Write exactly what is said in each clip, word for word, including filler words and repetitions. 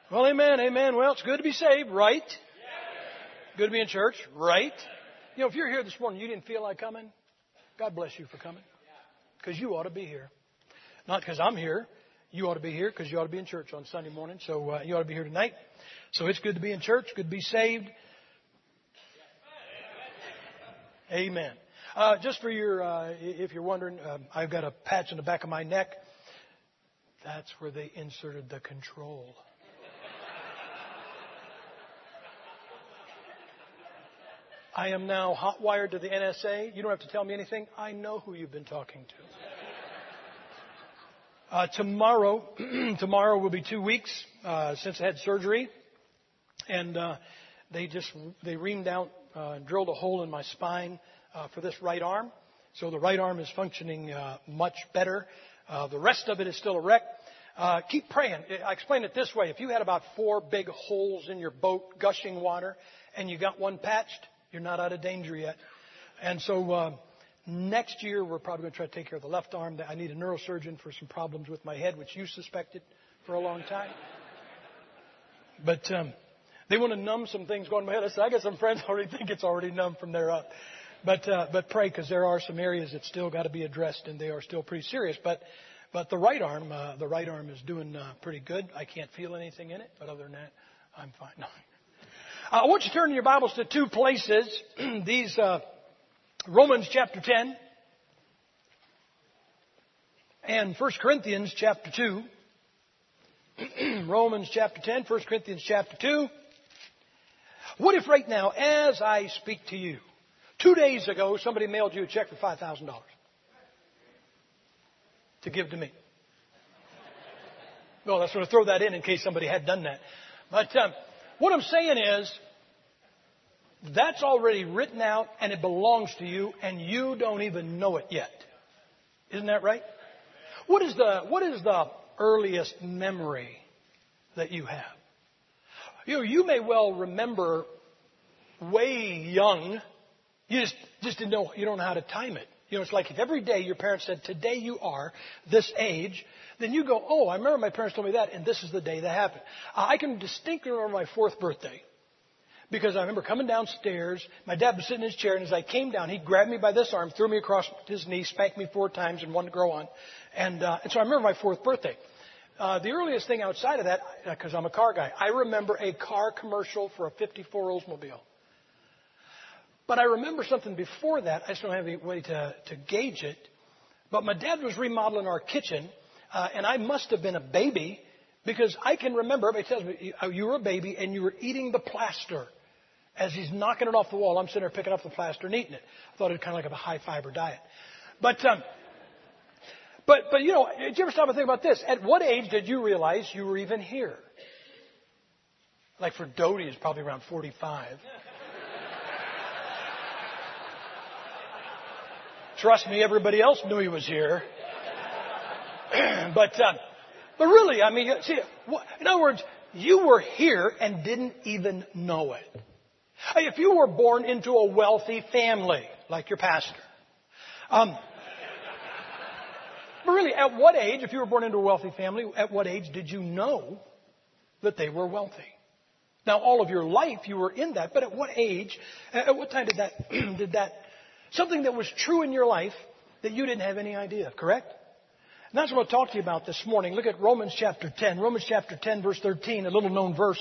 Well, amen, amen. Well, it's good to be saved, right? Good to be in church, right? You know, if you're here this morning, you didn't feel like coming, God bless you for coming. Because you ought to be here. Not because I'm here. You ought to be here because you ought to be in church on Sunday morning. So uh, you ought to be here tonight. So it's good to be in church, good to be saved. Amen. Uh, just for your, uh, if you're wondering, uh, I've got a patch on the back of my neck. That's where they inserted the control. I am now hot wired to the N S A. You don't have to tell me anything. I know who you've been talking to. Uh, tomorrow, tomorrow will be two weeks uh, since I had surgery, and uh, they just they reamed out, uh, drilled a hole in my spine uh, for this right arm. So the right arm is functioning uh, much better. Uh, the rest of it is still a wreck. Uh, keep praying. I explain it this way: if you had about four big holes in your boat, gushing water, and you got one patched, you're not out of danger yet. And so uh, next year, we're probably going to try to take care of the left arm. I need a neurosurgeon for some problems with my head, which you suspected for a long time. But um, they want to numb some things going in my head. I said, I got some friends already think it's already numb from there up. But uh, but pray, because there are some areas that still got to be addressed, and they are still pretty serious. But but the right arm, uh, the right arm is doing uh, pretty good. I can't feel anything in it, but other than that, I'm fine. No. Uh, I want you to turn your Bibles to two places. These, uh, Romans chapter ten and First Corinthians chapter two. Romans chapter ten, First Corinthians chapter two. What if right now, as I speak to you, two days ago, somebody mailed you a check for five thousand dollars to give to me? Well, let's sort of throw that in in case somebody had done that. But um, what I'm saying is, that's already written out and it belongs to you, and you don't even know it yet. Isn't that right? What is the what is the earliest memory that you have? You know, you may well remember way young. You just just didn't know. You don't know how to time it. You know, it's like if every day your parents said, "Today you are this age," then you go, "Oh, I remember my parents told me that, and this is the day that happened." Uh, I can distinctly remember my fourth birthday, because I remember coming downstairs. My dad was sitting in his chair, and as I came down, he grabbed me by this arm, threw me across his knee, spanked me four times, and one to grow on. And, uh, and so I remember my fourth birthday. Uh, the earliest thing outside of that, because I'm a car guy, I remember a car commercial for a fifty-four Oldsmobile. But I remember something before that. I just don't have any way to, to gauge it. But my dad was remodeling our kitchen, uh, and I must have been a baby, because I can remember, everybody tells me, you were a baby and you were eating the plaster. As he's knocking it off the wall, I'm sitting there picking up the plaster and eating it. I thought it was kind of like a high-fiber diet. But, um, but, but you know, did you ever stop and think about this? At what age did you realize you were even here? Like for Doty, it's probably around forty-five. Trust me, everybody else knew he was here. but, um, but really, I mean, see, in other words, you were here and didn't even know it. If you were born into a wealthy family, like your pastor, um, but really, at what age, if you were born into a wealthy family, at what age did you know that they were wealthy? Now, all of your life you were in that, but at what age, at what time did that, did that, something that was true in your life that you didn't have any idea of, correct? And that's what I'll talk to you about this morning. Look at Romans chapter ten. Romans chapter ten, verse thirteen, a little known verse.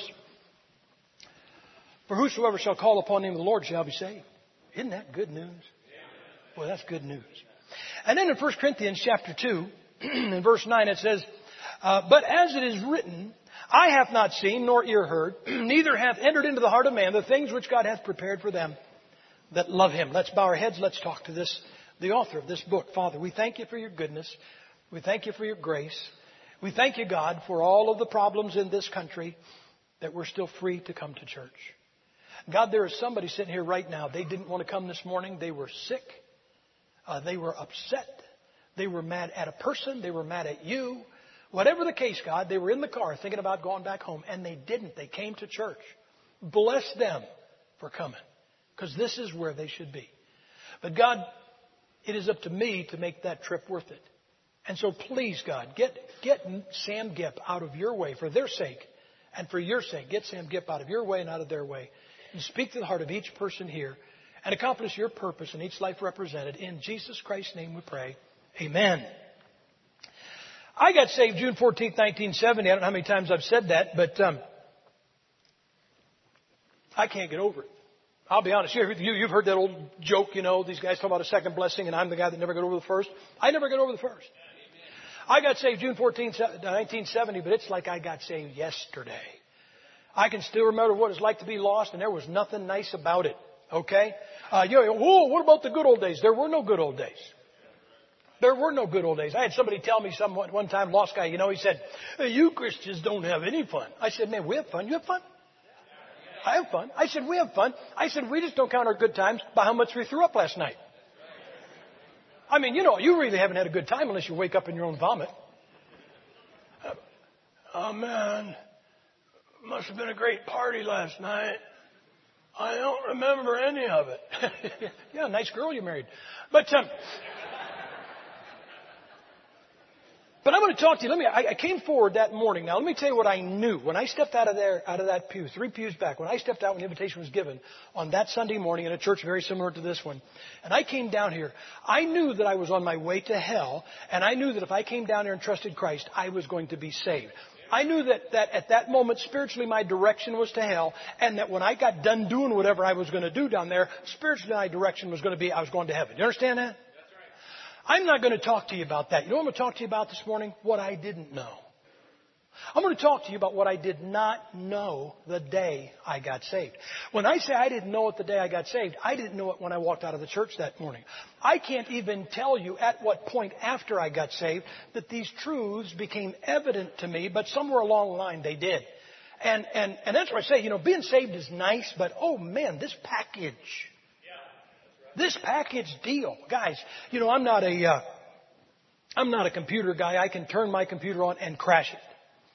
For whosoever shall call upon the name of the Lord shall be saved. Isn't that good news? Boy, that's good news. And then in First Corinthians chapter two, in verse nine, it says, uh, But as it is written, I have not seen nor ear heard, neither hath entered into the heart of man the things which God hath prepared for them that love him. Let's bow our heads. Let's talk to this, the author of this book. Father, we thank you for your goodness. We thank you for your grace. We thank you, God, for all of the problems in this country, that we're still free to come to church. God, there is somebody sitting here right now. They didn't want to come this morning. They were sick. Uh, they were upset. They were mad at a person. They were mad at you. Whatever the case, God, they were in the car thinking about going back home, and they didn't. They came to church. Bless them for coming, because this is where they should be. But God, it is up to me to make that trip worth it. And so please, God, get, get Sam Gipp out of your way for their sake And for your sake, get Sam Gipp out of your way and out of their way. And speak to the heart of each person here and accomplish your purpose in each life represented. In Jesus Christ's name we pray. Amen. I got saved June fourteenth, nineteen seventy. I don't know how many times I've said that, but um, I can't get over it. I'll be honest. You, you've heard that old joke, you know, these guys talk about a second blessing, and I'm the guy that never got over the first. I never got over the first. I got saved June fourteenth, nineteen seventy, but it's like I got saved yesterday. I can still remember what it's like to be lost, and there was nothing nice about it. Okay? Uh, you know, whoa, what about the good old days? There were no good old days. There were no good old days. I had somebody tell me some one time, lost guy, you know, he said, hey, you Christians don't have any fun. I said, man, we have fun. You have fun? I have fun. I said, we have fun. I said, we just don't count our good times by how much we threw up last night. I mean, you know, you really haven't had a good time unless you wake up in your own vomit. Uh, oh, man. Must have been a great party last night. I don't remember any of it. Yeah, nice girl you married. But, um, But I'm going to talk to you. Let me. I, I came forward that morning. Now, let me tell you what I knew when I stepped out of there, out of that pew, three pews back. When I stepped out when the invitation was given on that Sunday morning in a church very similar to this one, and I came down here, I knew that I was on my way to hell, and I knew that if I came down here and trusted Christ, I was going to be saved. I knew that, that at that moment, spiritually, my direction was to hell, and that when I got done doing whatever I was going to do down there, spiritually, my direction was going to be I was going to heaven. You understand that? I'm not going to talk to you about that. You know what I'm going to talk to you about this morning? What I didn't know. I'm going to talk to you about what I did not know the day I got saved. When I say I didn't know it the day I got saved, I didn't know it when I walked out of the church that morning. I can't even tell you at what point after I got saved that these truths became evident to me, but somewhere along the line they did. And, and, and that's why I say, you know, being saved is nice, but oh man, this package... This package deal, guys, you know, I'm not a, uh, I'm not a computer guy. I can turn my computer on and crash it.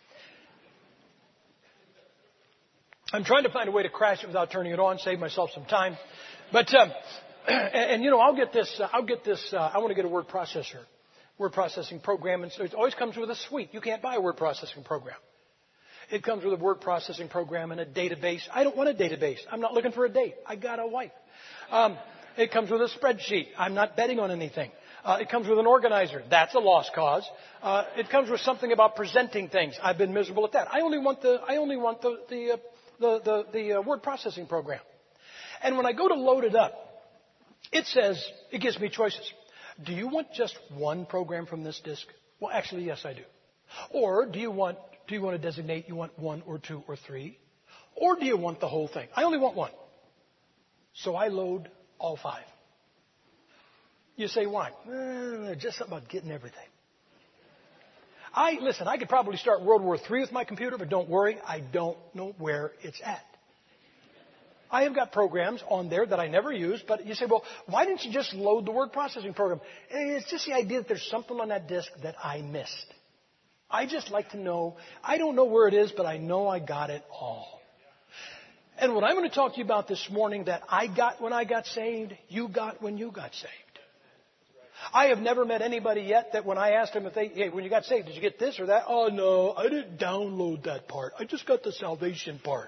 I'm trying to find a way to crash it without turning it on, save myself some time. But, um, and, and you know, I'll get this, uh, I'll get this, uh, I want to get a word processor, word processing program. And so it always comes with a suite. You can't buy a word processing program. It comes with a word processing program and a database. I don't want a database. I'm not looking for a date. I got a wife. Um, It comes with a spreadsheet. I'm not betting on anything. Uh, it comes with an organizer. That's a lost cause. Uh, it comes with something about presenting things. I've been miserable at that. I only want the I only want the the uh, the the, the uh, word processing program. And when I go to load it up, it says it gives me choices. Do you want just one program from this disk? Well, actually, yes, I do. Or do you want do you want to designate you want one or two or three, or do you want the whole thing? I only want one. So I load all five. You say, why? Eh, just something about getting everything. I, listen, I could probably start World War Three with my computer, but don't worry, I don't know where it's at. I have got programs on there that I never use, but you say, well, why didn't you just load the word processing program? It's just the idea that there's something on that disk that I missed. I just like to know, I don't know where it is, but I know I got it all. And what I'm going to talk to you about this morning that I got when I got saved, you got when you got saved. I have never met anybody yet that when I asked them if they, hey, when you got saved, did you get this or that? Oh, no, I didn't download that part. I just got the salvation part.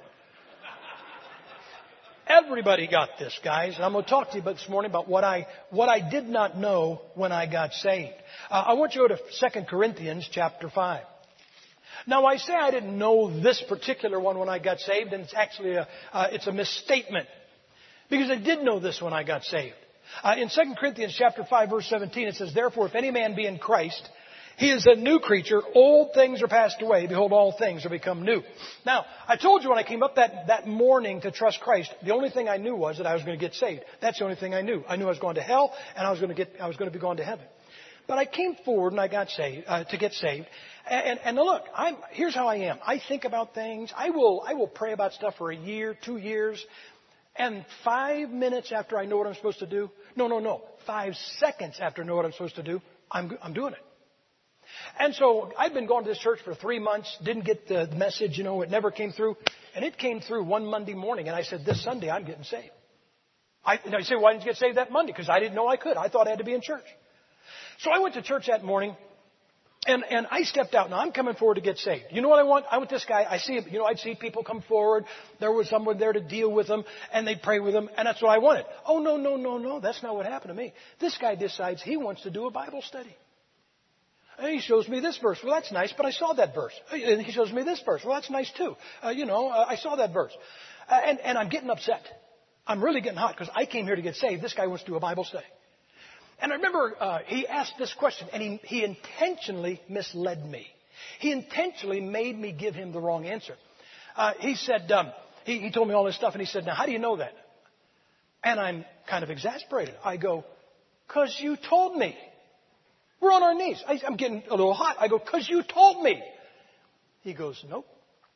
Everybody got this, guys. And I'm going to talk to you about this morning about what I, what I did not know when I got saved. Uh, I want you to go to Second Corinthians chapter five. Now, I say I didn't know this particular one when I got saved, and it's actually a, uh, it's a misstatement. Because I did know this when I got saved. Uh, in Second Corinthians chapter five, verse seventeen, it says, therefore, if any man be in Christ, he is a new creature. Old things are passed away. Behold, all things are become new. Now, I told you when I came up that, that morning to trust Christ, the only thing I knew was that I was going to get saved. That's the only thing I knew. I knew I was going to hell, and I was going to get, I was going to be going to heaven. But I came forward and I got saved, uh, to get saved. And, and, and look, I'm, here's how I am. I think about things. I will, I will pray about stuff for a year, two years. And five minutes after I know what I'm supposed to do, no, no, no, five seconds after I know what I'm supposed to do, I'm, I'm doing it. And so I've been going to this church for three months, didn't get the message, you know, it never came through. And it came through one Monday morning, and I said, this Sunday I'm getting saved. I, and I say, why didn't you get saved that Monday? Because I didn't know I could. I thought I had to be in church. So I went to church that morning, And, and I stepped out. Now, I'm coming forward to get saved. You know what I want? I want this guy. I see, you know, I'd see people come forward. There was someone there to deal with them, and they'd pray with them, and that's what I wanted. Oh, no, no, no, no. That's not what happened to me. This guy decides he wants to do a Bible study. And he shows me this verse. Well, that's nice, but I saw that verse. And he shows me this verse. Well, that's nice, too. Uh, you know, uh, I saw that verse. Uh, and, and I'm getting upset. I'm really getting hot because I came here to get saved. This guy wants to do a Bible study. And I remember uh, he asked this question, and he, he intentionally misled me. He intentionally made me give him the wrong answer. Uh, he said, um, he, he told me all this stuff, and he said, now, how do you know that? And I'm kind of exasperated. I go, because you told me. We're on our knees. I, I'm getting a little hot. I go, because you told me. He goes, nope.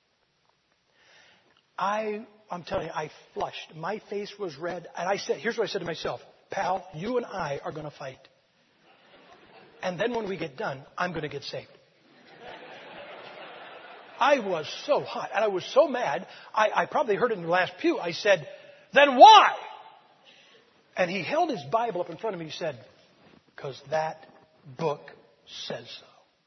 I, I'm telling you, I flushed. My face was red. And I said, here's what I said to myself. Pal, you and I are going to fight. And then when we get done, I'm going to get saved. I was so hot and I was so mad. I, I probably heard it in the last pew. I said, then why? And he held his Bible up in front of me. He said, because that book says so.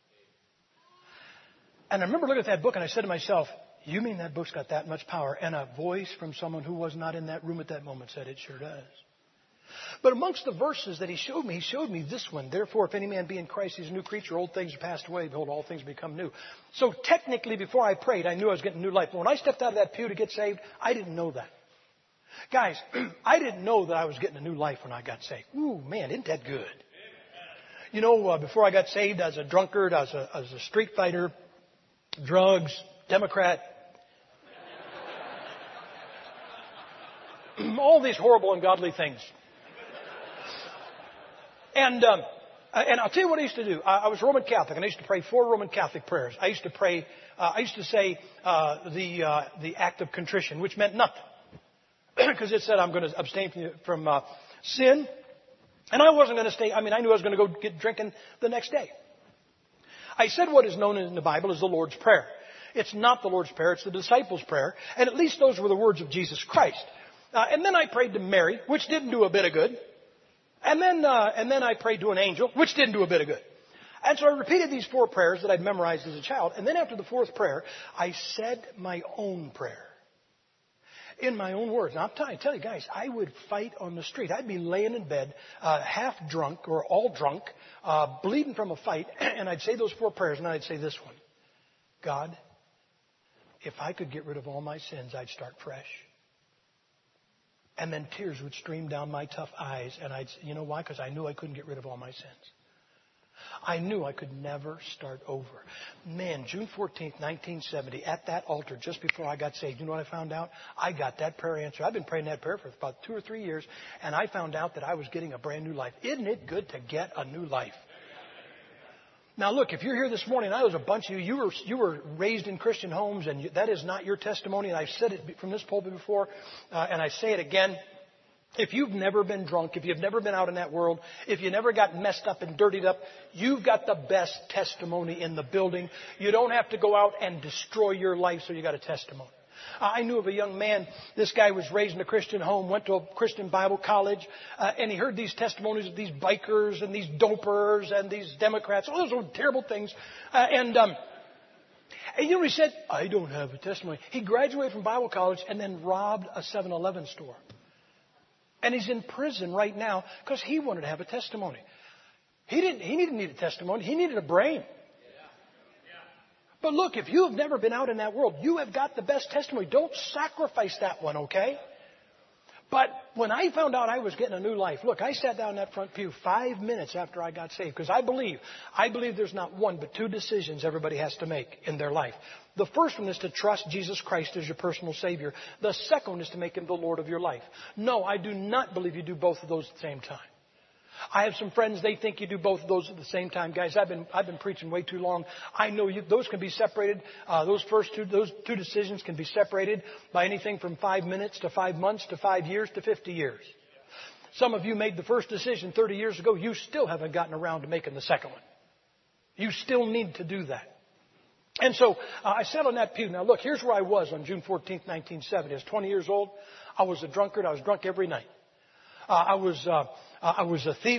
And I remember looking at that book and I said to myself, you mean that book's got that much power? And a voice from someone who was not in that room at that moment said, it sure does. But amongst the verses that he showed me, he showed me this one. Therefore, if any man be in Christ, he's a new creature. Old things are passed away. Behold, all things become new. So technically, before I prayed, I knew I was getting new life. But when I stepped out of that pew to get saved, I didn't know that. Guys, I didn't know that I was getting a new life when I got saved. Ooh, man, isn't that good? You know, uh, before I got saved, I was a drunkard. I was a, I was a street fighter, drugs, Democrat. All these horrible, ungodly things. And um, and I'll tell you what I used to do. I, I was Roman Catholic, and I used to pray four Roman Catholic prayers. I used to pray. Uh, I used to say uh, the uh, the act of contrition, which meant nothing, because it said I'm going to abstain from, from uh, sin, and I wasn't going to stay. I mean, I knew I was going to go get drinking the next day. I said what is known in the Bible as the Lord's Prayer. It's not the Lord's Prayer; it's the disciples' prayer, and at least those were the words of Jesus Christ. Uh, and then I prayed to Mary, which didn't do a bit of good. And then, uh, and then I prayed to an angel, which didn't do a bit of good. And so I repeated these four prayers that I'd memorized as a child. And then after the fourth prayer, I said my own prayer. In my own words. Now, I'm telling you, tell you guys, I would fight on the street. I'd be laying in bed, uh, half drunk or all drunk, uh, bleeding from a fight. And I'd say those four prayers, and then I'd say this one. God, if I could get rid of all my sins, I'd start fresh. And then tears would stream down my tough eyes. And I'd say, you know why? Because I knew I couldn't get rid of all my sins. I knew I could never start over. Man, June fourteenth, nineteen seventy, at that altar, just before I got saved, you know what I found out? I got that prayer answered. I've been praying that prayer for about two or three years, and I found out that I was getting a brand new life. Isn't it good to get a new life? Now, look, if you're here this morning, I was a bunch of you, you were, you were raised in Christian homes, and you, that is not your testimony, and I've said it from this pulpit before, uh, and I say it again. If you've never been drunk, if you've never been out in that world, if you never got messed up and dirtied up, you've got the best testimony in the building. You don't have to go out and destroy your life, so you got a testimony. I knew of a young man, this guy was raised in a Christian home, went to a Christian Bible college, uh, and he heard these testimonies of these bikers and these dopers and these Democrats, all those terrible things. Uh, and, um, and you know what he said? I don't have a testimony. He graduated from Bible college and then robbed a seven eleven store. And he's in prison right now because he wanted to have a testimony. He didn't, he didn't need a testimony. He needed a brain. But look, if you have never been out in that world, you have got the best testimony. Don't sacrifice that one, okay? But when I found out I was getting a new life, look, I sat down in that front pew five minutes after I got saved because I believe, I believe there's not one but two decisions everybody has to make in their life. The first one is to trust Jesus Christ as your personal Savior. The second one is to make Him the Lord of your life. No, I do not believe you do both of those at the same time. I have some friends, they think you do both of those at the same time. Guys, I've been I've been preaching way too long. I know you, those can be separated. Uh, those first two, those two decisions can be separated by anything from five minutes to five months to five years to fifty years. Some of you made the first decision thirty years ago. You still haven't gotten around to making the second one. You still need to do that. And so uh, I sat on that pew. Now, look, here's where I was on June fourteenth, nineteen seventy. I was twenty years old. I was a drunkard. I was drunk every night. Uh, I was uh, I was a thief.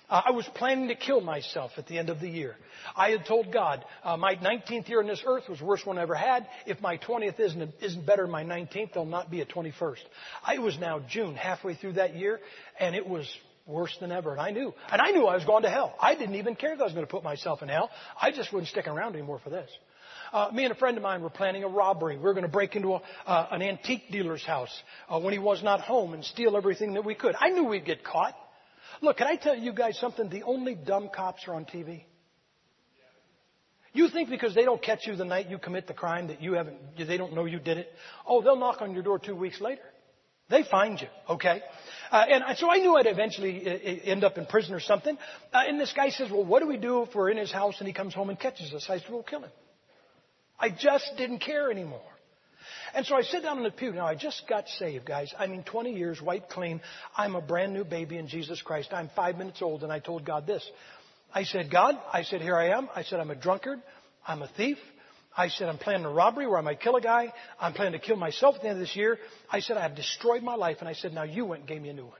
Uh, I was planning to kill myself at the end of the year. I had told God, uh, my nineteenth year on this earth was the worst one I ever had. If my twentieth isn't, isn't better than my nineteenth, there'll not be a twenty-first. I was now June, halfway through that year, and it was worse than ever. And I knew. And I knew I was going to hell. I didn't even care if I was going to put myself in hell. I just wasn't sticking around anymore for this. Uh, me and a friend of mine were planning a robbery. We were going to break into a, uh, an antique dealer's house uh, when he was not home and steal everything that we could. I knew we'd get caught. Look, can I tell you guys something? The only dumb cops are on T V. You think because they don't catch you the night you commit the crime that you haven't, they don't know you did it? Oh, they'll knock on your door two weeks later. They find you, okay? Uh, and so I knew I'd eventually uh, end up in prison or something. Uh, and this guy says, well, what do we do if we're in his house and he comes home and catches us? I said, we'll kill him. I just didn't care anymore. And so I sit down in the pew. Now, I just got saved, guys. I mean, twenty years, wiped clean. I'm a brand new baby in Jesus Christ. I'm five minutes old, and I told God this. I said, God, I said, here I am. I said, I'm a drunkard. I'm a thief. I said, I'm planning a robbery where I might kill a guy. I'm planning to kill myself at the end of this year. I said, I have destroyed my life. And I said, now you went and gave me a new one.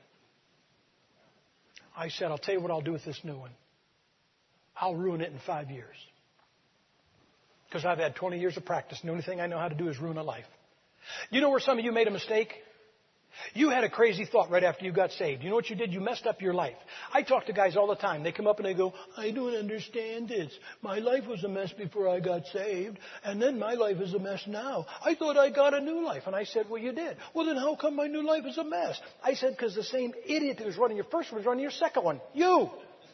I said, I'll tell you what I'll do with this new one. I'll ruin it in five years. Because I've had twenty years of practice, and the only thing I know how to do is ruin a life. You know where some of you made a mistake? You had a crazy thought right after you got saved. You know what you did? You messed up your life. I talk to guys all the time. They come up and they go, I don't understand this. My life was a mess before I got saved, and then my life is a mess now. I thought I got a new life. And I said, well, you did. Well, then how come my new life is a mess? I said, because the same idiot that was running your first one was running your second one. You.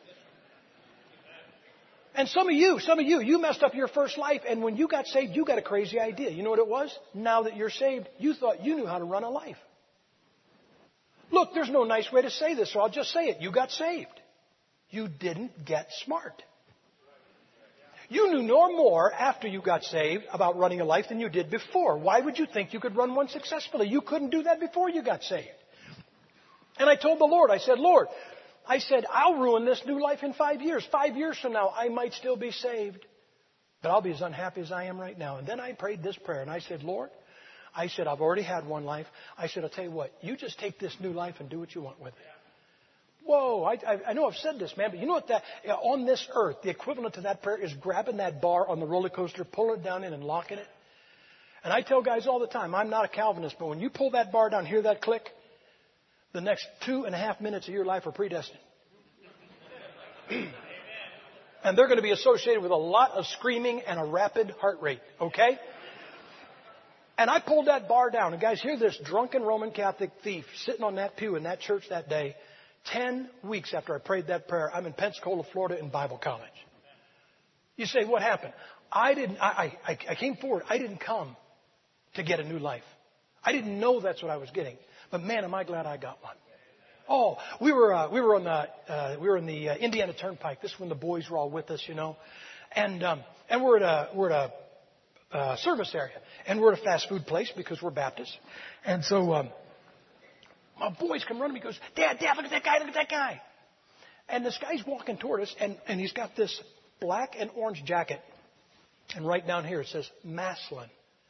And some of you, some of you, you messed up your first life, and when you got saved, you got a crazy idea. You know what it was? Now that you're saved, you thought you knew how to run a life. Look, there's no nice way to say this, so I'll just say it. You got saved. You didn't get smart. You knew no more after you got saved about running a life than you did before. Why would you think you could run one successfully? You couldn't do that before you got saved. And I told the Lord, I said, Lord, I said, I'll ruin this new life in five years. Five years from now, I might still be saved, but I'll be as unhappy as I am right now. And then I prayed this prayer, and I said, Lord, I said, I've already had one life. I said, I'll tell you what, you just take this new life and do what you want with it. Whoa, I, I, I know I've said this, man, but you know what? That on this earth, the equivalent to that prayer is grabbing that bar on the roller coaster, pulling it down in and locking it. And I tell guys all the time, I'm not a Calvinist, but when you pull that bar down, hear that click, the next two and a half minutes of your life are predestined. And they're going to be associated with a lot of screaming and a rapid heart rate, okay? And I pulled that bar down. And guys, hear this drunken Roman Catholic thief sitting on that pew in that church that day. Ten weeks after I prayed that prayer, I'm in Pensacola, Florida in Bible college. You say, what happened? I didn't, I, I, I came forward. I didn't come to get a new life. I didn't know that's what I was getting. But man, am I glad I got one. Oh, we were uh, we were on the uh, we were in the uh, Indiana Turnpike. This is when the boys were all with us, you know, and um, and we're at a we're at a uh, service area, and we're at a fast food place because we're Baptists, and so um, my boys come running. He goes, Dad, Dad, look at that guy, look at that guy, and this guy's walking toward us, and and he's got this black and orange jacket, and right down here it says Massillon,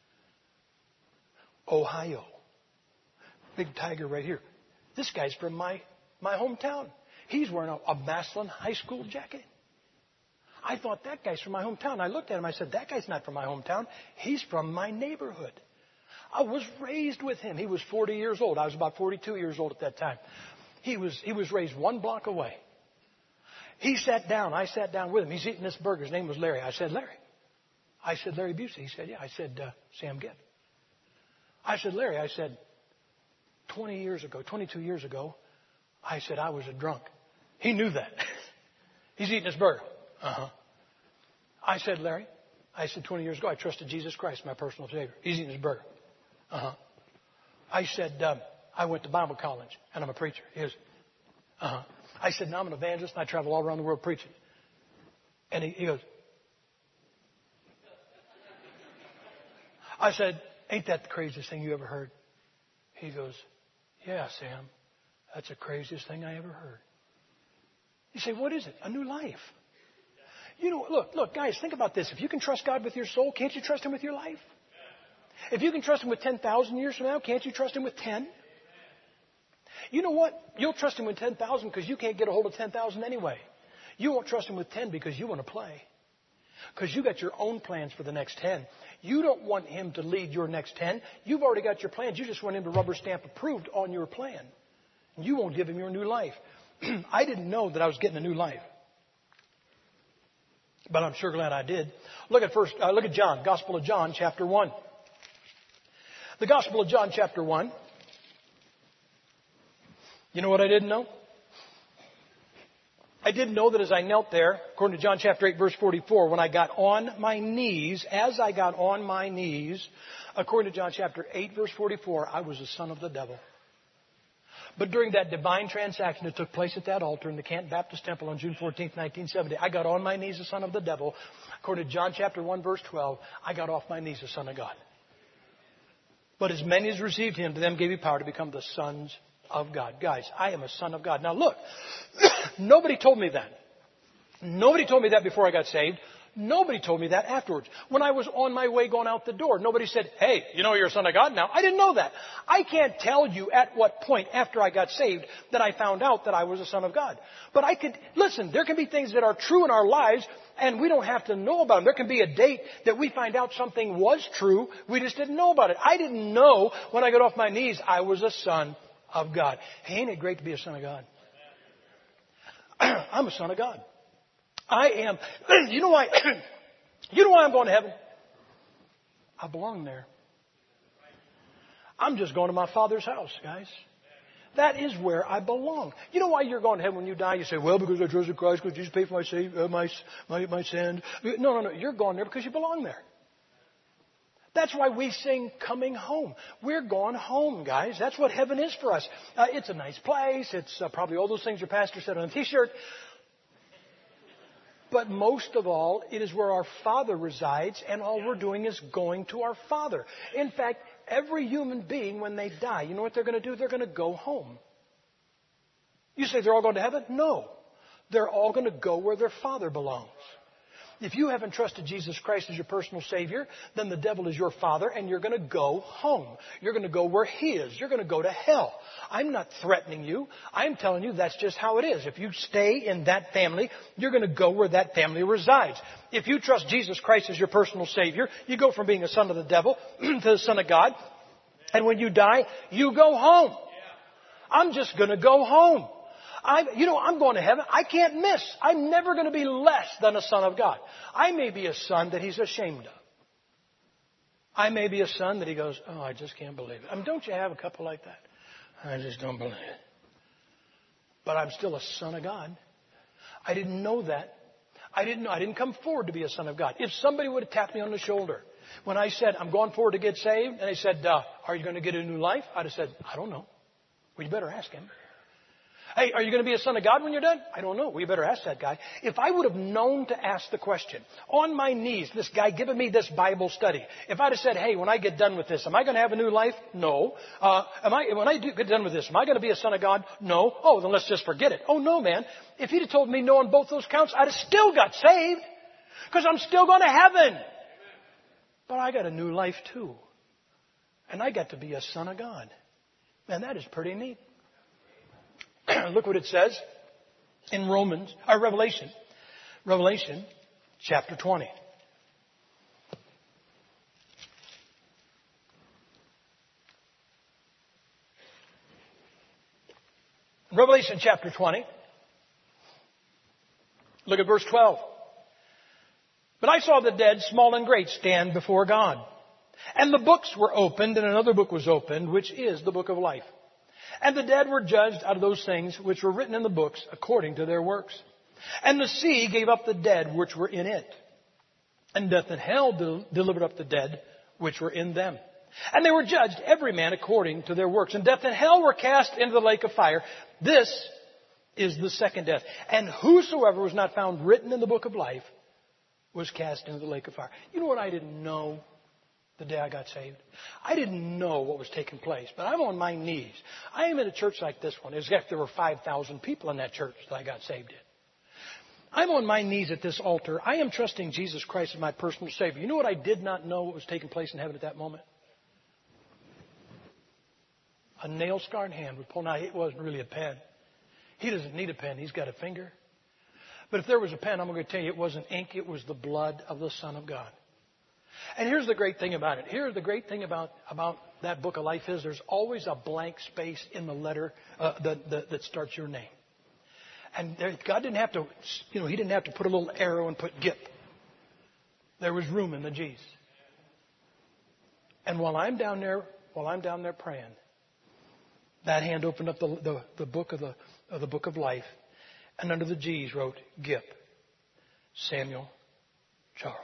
Ohio, big tiger right here. This guy's from my, my hometown. He's wearing a, a Massillon high school jacket. I thought, that guy's from my hometown. I looked at him. I said, that guy's not from my hometown. He's from my neighborhood. I was raised with him. He was forty years old. I was about forty-two years old at that time. He was, he was raised one block away. He sat down. I sat down with him. He's eating this burger. His name was Larry. I said, Larry. I said, Larry Busey. He said, yeah. I said, uh, Sam Gibb. I said, Larry, I said, twenty years ago, twenty-two years ago, I said I was a drunk. He knew that. He's eating his burger. Uh-huh. I said, Larry, I said twenty years ago, I trusted Jesus Christ, my personal Savior. He's eating his burger. Uh-huh. I said, um, I went to Bible college, and I'm a preacher. He goes, uh-huh. I said, now I'm an evangelist, and I travel all around the world preaching. And he, he goes, I said, ain't that the craziest thing you ever heard? He goes, yeah, Sam, that's the craziest thing I ever heard. You say, what is it? A new life. You know, look, look, guys, think about this. If you can trust God with your soul, can't you trust Him with your life? If you can trust Him with ten thousand years from now, can't you trust Him with ten? You know what? You'll trust Him with ten thousand because you can't get a hold of ten thousand anyway. You won't trust Him with ten because you want to play. Because you got your own plans for the next ten. You don't want Him to lead your next ten. You've already got your plans. You just want Him to rubber stamp approved on your plan. You won't give Him your new life. I didn't know that I was getting a new life. But I'm sure glad I did. Look at first. Uh, look at John, Gospel of John, chapter one. The Gospel of John, chapter one. You know what I didn't know? I didn't know that as I knelt there, according to John chapter eight, verse forty-four, when I got on my knees, as I got on my knees, according to John chapter eight, verse forty-four, I was a son of the devil. But during that divine transaction that took place at that altar in the Canton Baptist Temple on June fourteenth, nineteen seventy, I got on my knees a son of the devil. According to John chapter one, verse twelve, I got off my knees a son of God. But as many as received Him, to them gave He power to become the sons of God. Guys, I am a son of God. Now look, nobody told me that. Nobody told me that before I got saved. Nobody told me that afterwards. When I was on my way going out the door, nobody said, hey, you know you're a son of God now. I didn't know that. I can't tell you at what point after I got saved that I found out that I was a son of God. But I could, listen, there can be things that are true in our lives and we don't have to know about them. There can be a date that we find out something was true. We just didn't know about it. I didn't know when I got off my knees I was a son of God. Hey, ain't it great to be a son of God? I'm a son of God. I am. You know why? You know why I'm going to heaven? I belong there. I'm just going to my Father's house, guys. That is where I belong. You know why you're going to heaven when you die? You say, well, because I trusted Christ, because Jesus paid for my, save, uh, my, my, my sin. No, no, no. You're going there because you belong there. That's why we sing Coming Home. We're going home, guys. That's what heaven is for us. Uh, it's a nice place. It's uh, probably all those things your pastor said on a T-shirt. But most of all, it is where our Father resides, and all we're doing is going to our Father. In fact, every human being, when they die, you know what they're going to do? They're going to go home. You say they're all going to heaven? No. They're all going to go where their Father belongs. If you haven't trusted Jesus Christ as your personal Savior, then the devil is your father and you're going to go home. You're going to go where he is. You're going to go to hell. I'm not threatening you. I'm telling you that's just how it is. If you stay in that family, you're going to go where that family resides. If you trust Jesus Christ as your personal Savior, you go from being a son of the devil to the son of God. And when you die, you go home. I'm just going to go home. I, you know, I'm going to heaven. I can't miss. I'm never going to be less than a son of God. I may be a son that He's ashamed of. I may be a son that He goes, oh, I just can't believe it. I mean, don't you have a couple like that? I just don't believe it. But I'm still a son of God. I didn't know that. I didn't know. I didn't come forward to be a son of God. If somebody would have tapped me on the shoulder when I said, I'm going forward to get saved, and they said, uh, are you going to get a new life? I'd have said, I don't know. Well, you better ask him. Hey, are you going to be a son of God when you're dead? I don't know. We better ask that guy. If I would have known to ask the question, on my knees, this guy giving me this Bible study, if I'd have said, hey, when I get done with this, am I going to have a new life? No. Uh, am I, when I do get done with this, am I going to be a son of God? No. Oh, then let's just forget it. Oh, no, man. If he'd have told me no on both those counts, I'd have still got saved because I'm still going to heaven. But I got a new life too. And I got to be a son of God. Man, that is pretty neat. Look what it says in Romans, or Revelation, Revelation chapter twenty. Revelation chapter twenty. Look at verse twelve. But I saw the dead, small and great, stand before God. And the books were opened, and another book was opened, which is the book of life. And the dead were judged out of those things which were written in the books according to their works. And the sea gave up the dead which were in it. And death and hell del- delivered up the dead which were in them. And they were judged every man according to their works. And death and hell were cast into the lake of fire. This is the second death. And whosoever was not found written in the book of life was cast into the lake of fire. You know what I didn't know? The day I got saved, I didn't know what was taking place, but I'm on my knees. I am in a church like this one. As if there were five thousand people in that church that I got saved in. I'm on my knees at this altar. I am trusting Jesus Christ as my personal Savior. You know what I did not know what was taking place in heaven at that moment? a nail-scarred hand would pull. Now, it wasn't really a pen. He doesn't need a pen. He's got a finger. But if there was a pen, I'm going to tell you, it wasn't ink. It was the blood of the Son of God. And here's the great thing about it. Here's the great thing about, about that book of life is there's always a blank space in the letter uh, that, that, that starts your name. And there, God didn't have to, you know, He didn't have to put a little arrow and put Gip. There was room in the G's. And while I'm down there, while I'm down there praying, that hand opened up the, the, the book of the, of the book of life, and under the G's wrote Gip, Samuel Charles.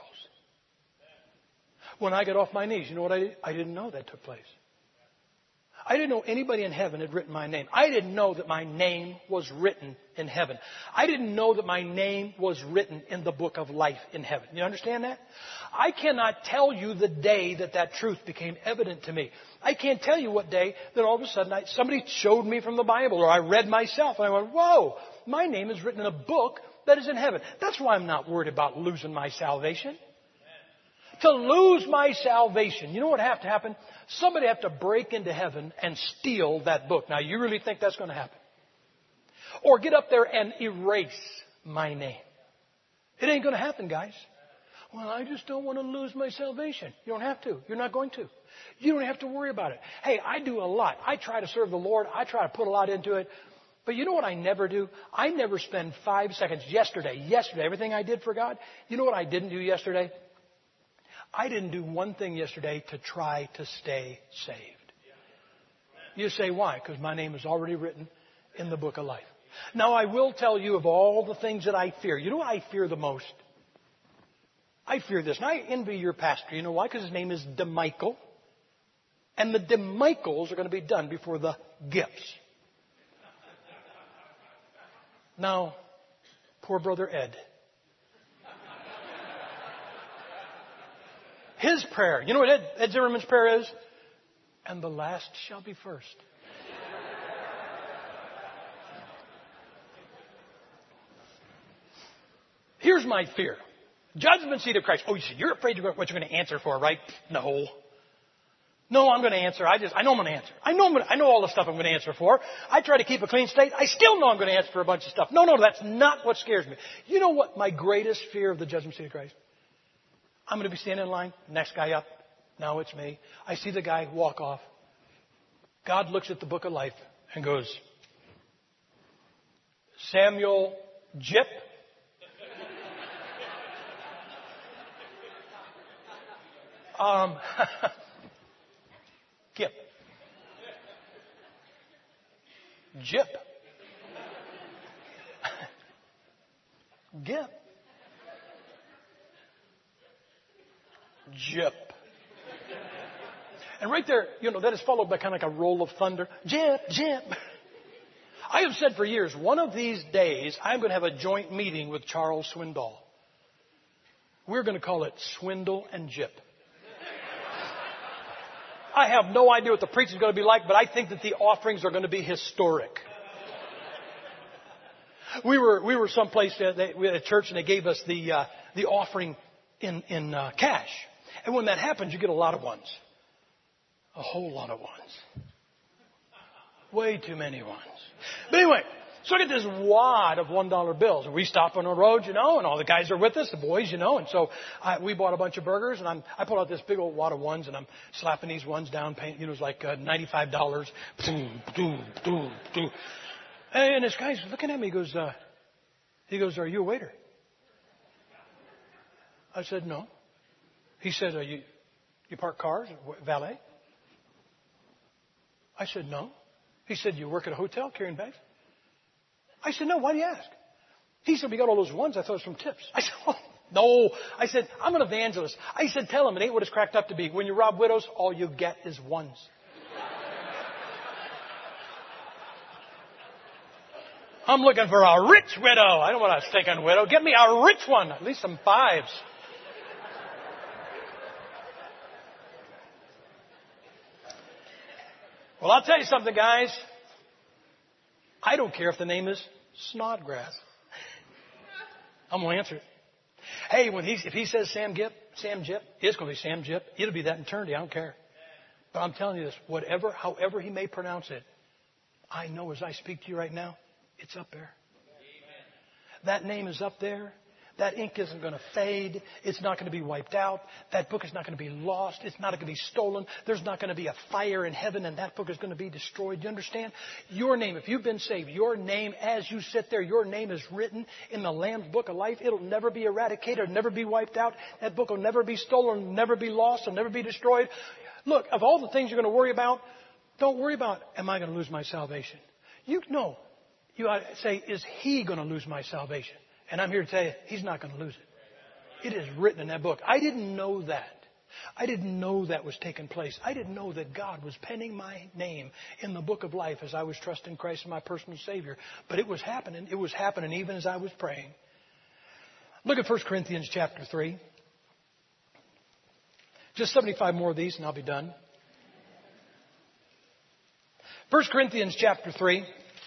When I got off my knees, you know what I did? I didn't know that took place. I didn't know anybody in heaven had written my name. I didn't know that my name was written in heaven. I didn't know that my name was written in the book of life in heaven. You understand that? I cannot tell you the day that that truth became evident to me. I can't tell you what day that all of a sudden I, somebody showed me from the Bible or I read myself and I went, whoa, my name is written in a book that is in heaven. That's why I'm not worried about losing my salvation. To lose my salvation, you know what have to happen? Somebody have to break into heaven and steal that book. Now, you really think that's going to happen? Or get up there and erase my name. It ain't going to happen, guys. Well, I just don't want to lose my salvation. You don't have to. You're not going to. You don't have to worry about it. Hey, I do a lot. I try to serve the Lord. I try to put a lot into it. But you know what I never do? I never spend five seconds. Yesterday, yesterday, everything I did for God, you know what I didn't do yesterday? I didn't do one thing yesterday to try to stay saved. You say, why? Because my name is already written in the book of life. Now, I will tell you of all the things that I fear. You know what I fear the most? I fear this. And I envy your pastor. You know why? Because his name is DeMichael. And the DeMichaels are going to be done before the Gips. Now, poor brother Ed. His prayer. You know what Ed, Ed Zimmerman's prayer is? And the last shall be first. Here's my fear. Judgment seat of Christ. Oh, you see, you're afraid of what you're going to answer for, right? No. No, I'm going to answer. I just, I know I'm going to answer. I know I'm going to, I know all the stuff I'm going to answer for. I try to keep a clean slate. I still know I'm going to answer for a bunch of stuff. No, no, that's not what scares me. You know what my greatest fear of the judgment seat of Christ? I'm going to be standing in line. Next guy up. Now it's me. I see the guy walk off. God looks at the book of life and goes, Samuel Jip. um, Gip. Jip. Gip. Jip. And right there, you know, that is followed by kind of like a roll of thunder. Jip, Jip. I have said for years, one of these days, I'm going to have a joint meeting with Charles Swindoll. We're going to call it Swindle and Jip. I have no idea what the preaching is going to be like, but I think that the offerings are going to be historic. We were we were someplace uh, they, we had a church, and they gave us the uh, the offering in in uh, cash. And when that happens, you get a lot of ones. A whole lot of ones. Way too many ones. But anyway, so I get this wad of one dollar bills. And we stop on the road, you know, and all the guys are with us, the boys, you know. And so I, we bought a bunch of burgers, and I'm, I pull out this big old wad of ones, and I'm slapping these ones down, paying, you know, it's like uh, ninety-five dollars. Boom, boom, boom, boom. And this guy's looking at me, he goes, uh, he goes, are you a waiter? I said, no. He said, are you, you park cars, valet? I said, no. He said, you work at a hotel carrying bags? I said, no, why do you ask? He said, we got all those ones. I thought it was from tips. I said, oh, no. I said, I'm an evangelist. I said, tell him it ain't what it's cracked up to be. When you rob widows, all you get is ones. I'm looking for a rich widow. I don't want a stinking widow. Get me a rich one. At least some fives. Well, I'll tell you something, guys. I don't care if the name is Snodgrass. I'm going to answer it. Hey, when he, if he says Sam Gip, Sam Jip, it's going to be Sam Jip. It'll be that in eternity. I don't care. But I'm telling you this, whatever, however he may pronounce it, I know as I speak to you right now, it's up there. Amen. That name is up there. That ink isn't going to fade. It's not going to be wiped out. That book is not going to be lost. It's not going to be stolen. There's not going to be a fire in heaven and that book is going to be destroyed. Do you understand? Your name, if you've been saved, your name as you sit there, your name is written in the Lamb's book of life. It'll never be eradicated. It'll never be wiped out. That book will never be stolen, never be lost, it'll never be destroyed. Look, of all the things you're going to worry about, don't worry about, am I going to lose my salvation? You know, you ought to say, is he going to lose my salvation? And I'm here to tell you, he's not going to lose it. It is written in that book. I didn't know that. I didn't know that was taking place. I didn't know that God was penning my name in the book of life as I was trusting Christ as my personal Savior. But it was happening. It was happening even as I was praying. Look at First Corinthians chapter three. Just seventy-five more of these and I'll be done. First Corinthians chapter three.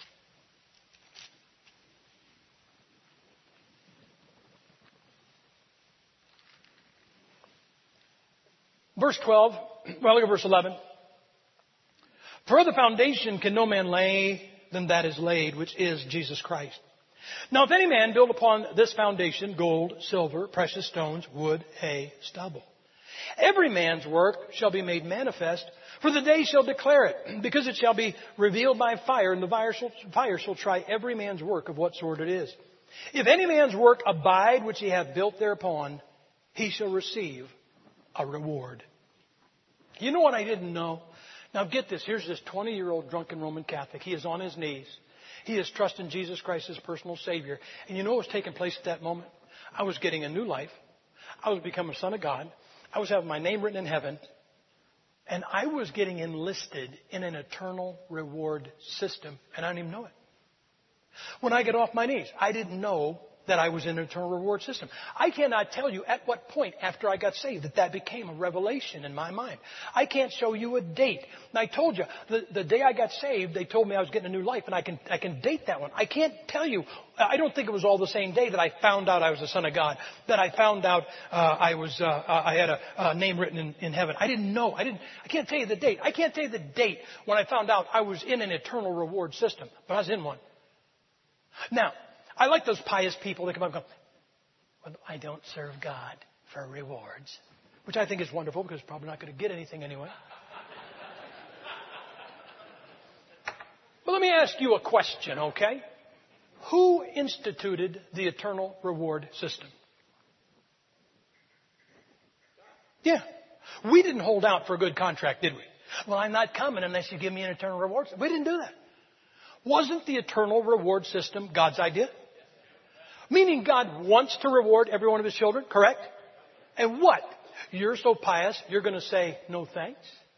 Verse twelve, well, look at verse eleven. For other foundation can no man lay than that is laid, which is Jesus Christ. Now if any man build upon this foundation gold, silver, precious stones, wood, hay, stubble, every man's work shall be made manifest, for the day shall declare it, because it shall be revealed by fire, and the fire shall, fire shall try every man's work of what sort it is. If any man's work abide which he hath built thereupon, he shall receive a reward. You know what I didn't know? Now get this. Here's this twenty-year-old drunken Roman Catholic. He is on his knees. He is trusting Jesus Christ as personal Savior. And you know what was taking place at that moment? I was getting a new life. I was becoming a son of God. I was having my name written in heaven. And I was getting enlisted in an eternal reward system. And I didn't even know it. When I get off my knees, I didn't know that I was in an eternal reward system. I cannot tell you at what point after I got saved that that became a revelation in my mind. I can't show you a date. And I told you, the, the day I got saved, they told me I was getting a new life, and I can, I can date that one. I can't tell you. I don't think it was all the same day that I found out I was a son of God, that I found out uh, I was, uh, I had a, a name written in, in heaven. I didn't know. I didn't. I can't tell you the date. I can't tell you the date when I found out I was in an eternal reward system, but I was in one. Now, I like those pious people that come up and go, well, I don't serve God for rewards, which I think is wonderful because probably not going to get anything anyway. But let me ask you a question, okay? Who instituted the eternal reward system? Yeah. We didn't hold out for a good contract, did we? Well, I'm not coming unless you give me an eternal reward. We didn't do that. Wasn't the eternal reward system God's idea? Meaning God wants to reward every one of His children, correct? And what? You're so pious, you're going to say, no thanks?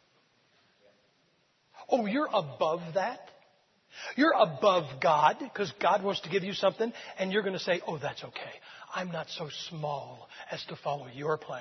Oh, you're above that? You're above God because God wants to give you something and you're going to say, oh, that's okay. I'm not so small as to follow your plan.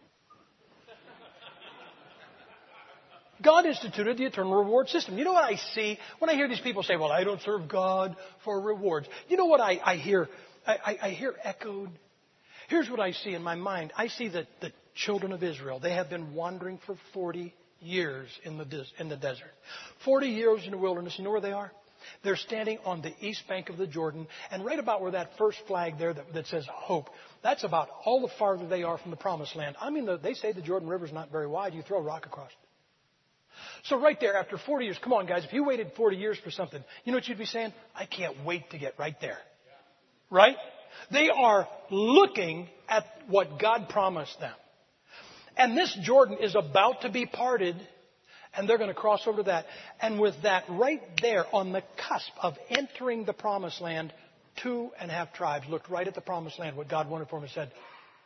God instituted the eternal reward system. You know what I see when I hear these people say, well, I don't serve God for rewards. You know what I, I hear? I, I hear echoed. Here's what I see in my mind. I see that the children of Israel, they have been wandering for forty years in the, in the desert. forty years in the wilderness. You know where they are? They're standing on the east bank of the Jordan. And right about where that first flag there that, that says hope, that's about all the farther they are from the promised land. I mean, the, they say the Jordan River is not very wide. You throw a rock across it. So right there, after forty years, come on, guys, if you waited forty years for something, you know what you'd be saying? I can't wait to get right there. Right? They are looking at what God promised them. And this Jordan is about to be parted, and they're going to cross over to that. And with that right there on the cusp of entering the promised land, two and a half tribes looked right at the promised land, what God wanted for them, and said,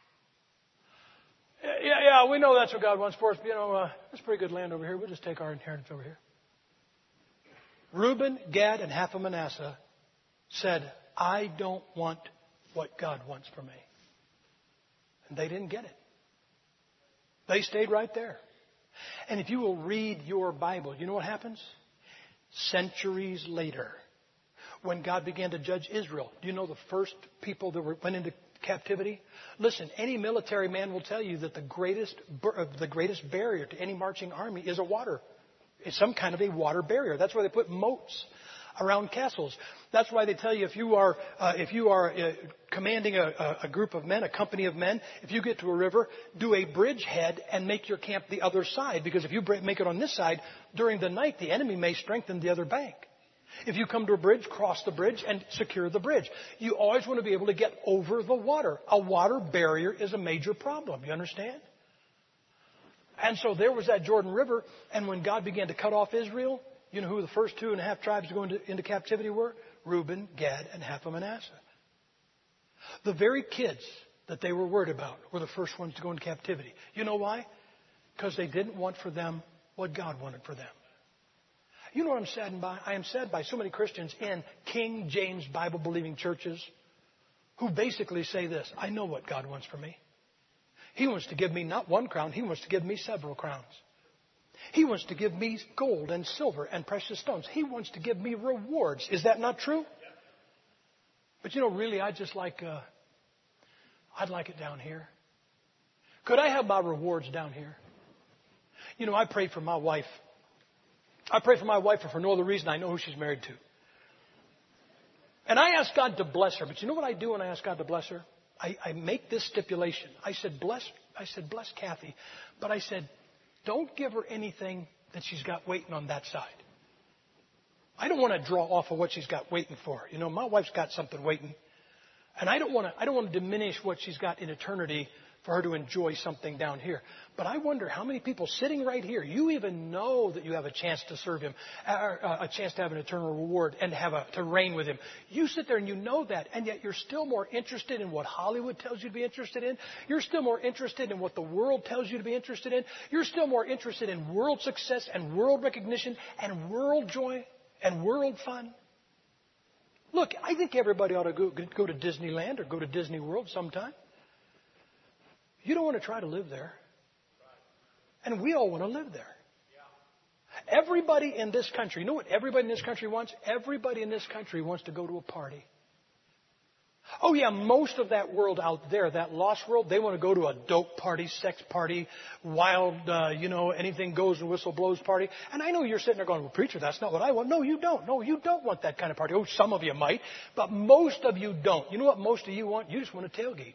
yeah, yeah, we know that's what God wants for us. But, you know, uh, that's pretty good land over here. We'll just take our inheritance over here. Reuben, Gad, and half of Manasseh said, I don't want what God wants for me. And they didn't get it. They stayed right there. And if you will read your Bible, you know what happens? Centuries later, when God began to judge Israel, do you know the first people that were, went into captivity. Listen, any military man will tell you that the greatest, the greatest barrier to any marching army is a water. It's some kind of a water barrier. That's why they put moats around castles. That's why they tell you if you are uh, if you are uh, commanding a, a group of men, a company of men, if you get to a river, do a bridgehead and make your camp the other side. Because if you make it on this side, during the night, the enemy may strengthen the other bank. If you come to a bridge, cross the bridge and secure the bridge. You always want to be able to get over the water. A water barrier is a major problem. You understand? And so there was that Jordan River, and when God began to cut off Israel, you know who the first two and a half tribes to go into, into captivity were? Reuben, Gad, and half of Manasseh. The very kids that they were worried about were the first ones to go into captivity. You know why? Because they didn't want for them what God wanted for them. You know what I'm saddened by? I am saddened by so many Christians in King James Bible-believing churches who basically say this: I know what God wants for me. He wants to give me not one crown, He wants to give me several crowns. He wants to give me gold and silver and precious stones. He wants to give me rewards. Is that not true? But you know, really, I just like, uh, I'd like it down here. Could I have my rewards down here? You know, I prayed for my wife. I pray for my wife for no other reason. I know who she's married to. And I ask God to bless her. But you know what I do when I ask God to bless her? I, I make this stipulation. I said, bless, I said, bless Kathy. But I said, don't give her anything that she's got waiting on that side. I don't want to draw off of what she's got waiting for her. You know, my wife's got something waiting. And I don't want to, I don't want to diminish what she's got in eternity for her to enjoy something down here. But I wonder how many people sitting right here, you even know that you have a chance to serve Him, a chance to have an eternal reward and have a, to reign with Him. You sit there and you know that, and yet you're still more interested in what Hollywood tells you to be interested in. You're still more interested in what the world tells you to be interested in. You're still more interested in world success and world recognition and world joy and world fun. Look, I think everybody ought to go, go to Disneyland or go to Disney World sometime. You don't want to try to live there. And we all want to live there. Everybody in this country, you know what everybody in this country wants? Everybody in this country wants to go to a party. Oh yeah, most of that world out there, that lost world, they want to go to a dope party, sex party, wild, uh, you know, anything goes and whistle blows party. And I know you're sitting there going, well, preacher, that's not what I want. No, you don't. No, you don't want that kind of party. Oh, some of you might, but most of you don't. You know what most of you want? You just want to tailgate.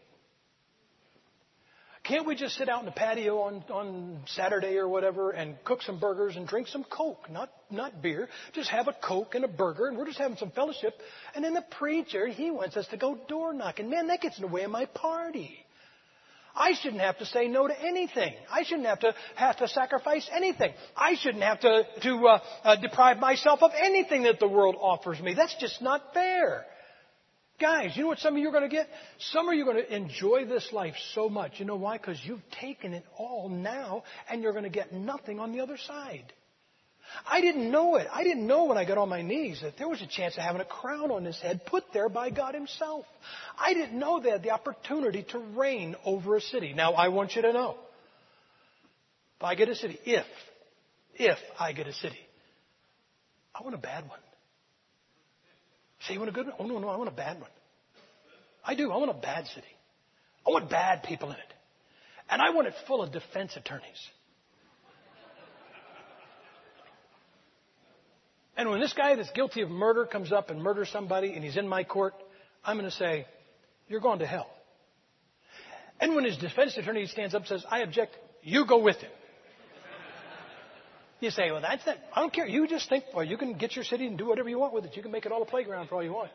Can't we just sit out in the patio on, on Saturday or whatever and cook some burgers and drink some Coke? Not, not beer. Just have a Coke and a burger, and we're just having some fellowship. And then the preacher, he wants us to go door knocking. Man, that gets in the way of my party. I shouldn't have to say no to anything. I shouldn't have to have to sacrifice anything. I shouldn't have to, to uh, uh, deprive myself of anything that the world offers me. That's just not fair. Guys, you know what some of you are going to get? Some of you are going to enjoy this life so much. You know why? Because you've taken it all now, and you're going to get nothing on the other side. I didn't know it. I didn't know when I got on my knees that there was a chance of having a crown on his head put there by God Himself. I didn't know they had the opportunity to reign over a city. Now, I want you to know, if I get a city, if, if I get a city, I want a bad one. Say, you want a good one? Oh, no, no, I want a bad one. I do. I want a bad city. I want bad people in it. And I want it full of defense attorneys. And when this guy that's guilty of murder comes up and murders somebody and he's in my court, I'm going to say, you're going to hell. And when his defense attorney stands up and says, I object, you go with him. You say, well, that's it. I don't care. You just think, well, you can get your city and do whatever you want with it. You can make it all a playground for all you want.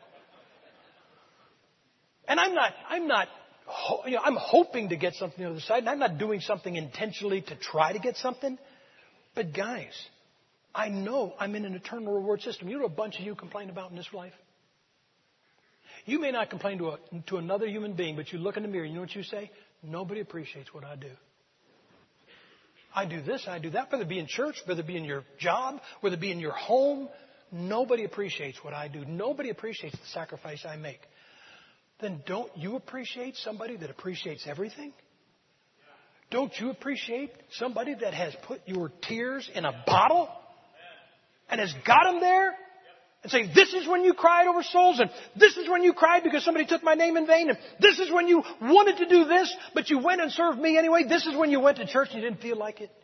And I'm not, I'm not, you know, I'm hoping to get something on the other side. And I'm not doing something intentionally to try to get something. But guys, I know I'm in an eternal reward system. You know what a bunch of you complain about in this life? You may not complain to a, to another human being, but you look in the mirror and you know what you say? Nobody appreciates what I do. I do this, I do that, whether it be in church, whether it be in your job, whether it be in your home. Nobody appreciates what I do. Nobody appreciates the sacrifice I make. Then don't you appreciate somebody that appreciates everything? Don't you appreciate somebody that has put your tears in a bottle and has got them there and say, this is when you cried over souls, and this is when you cried because somebody took my name in vain, and this is when you wanted to do this, but you went and served me anyway. This is when you went to church and you didn't feel like it.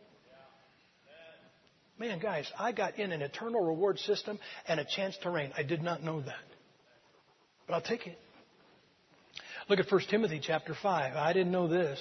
Man, guys, I got in an eternal reward system and a chance to reign. I did not know that. But I'll take it. Look at First Timothy chapter five. I didn't know this.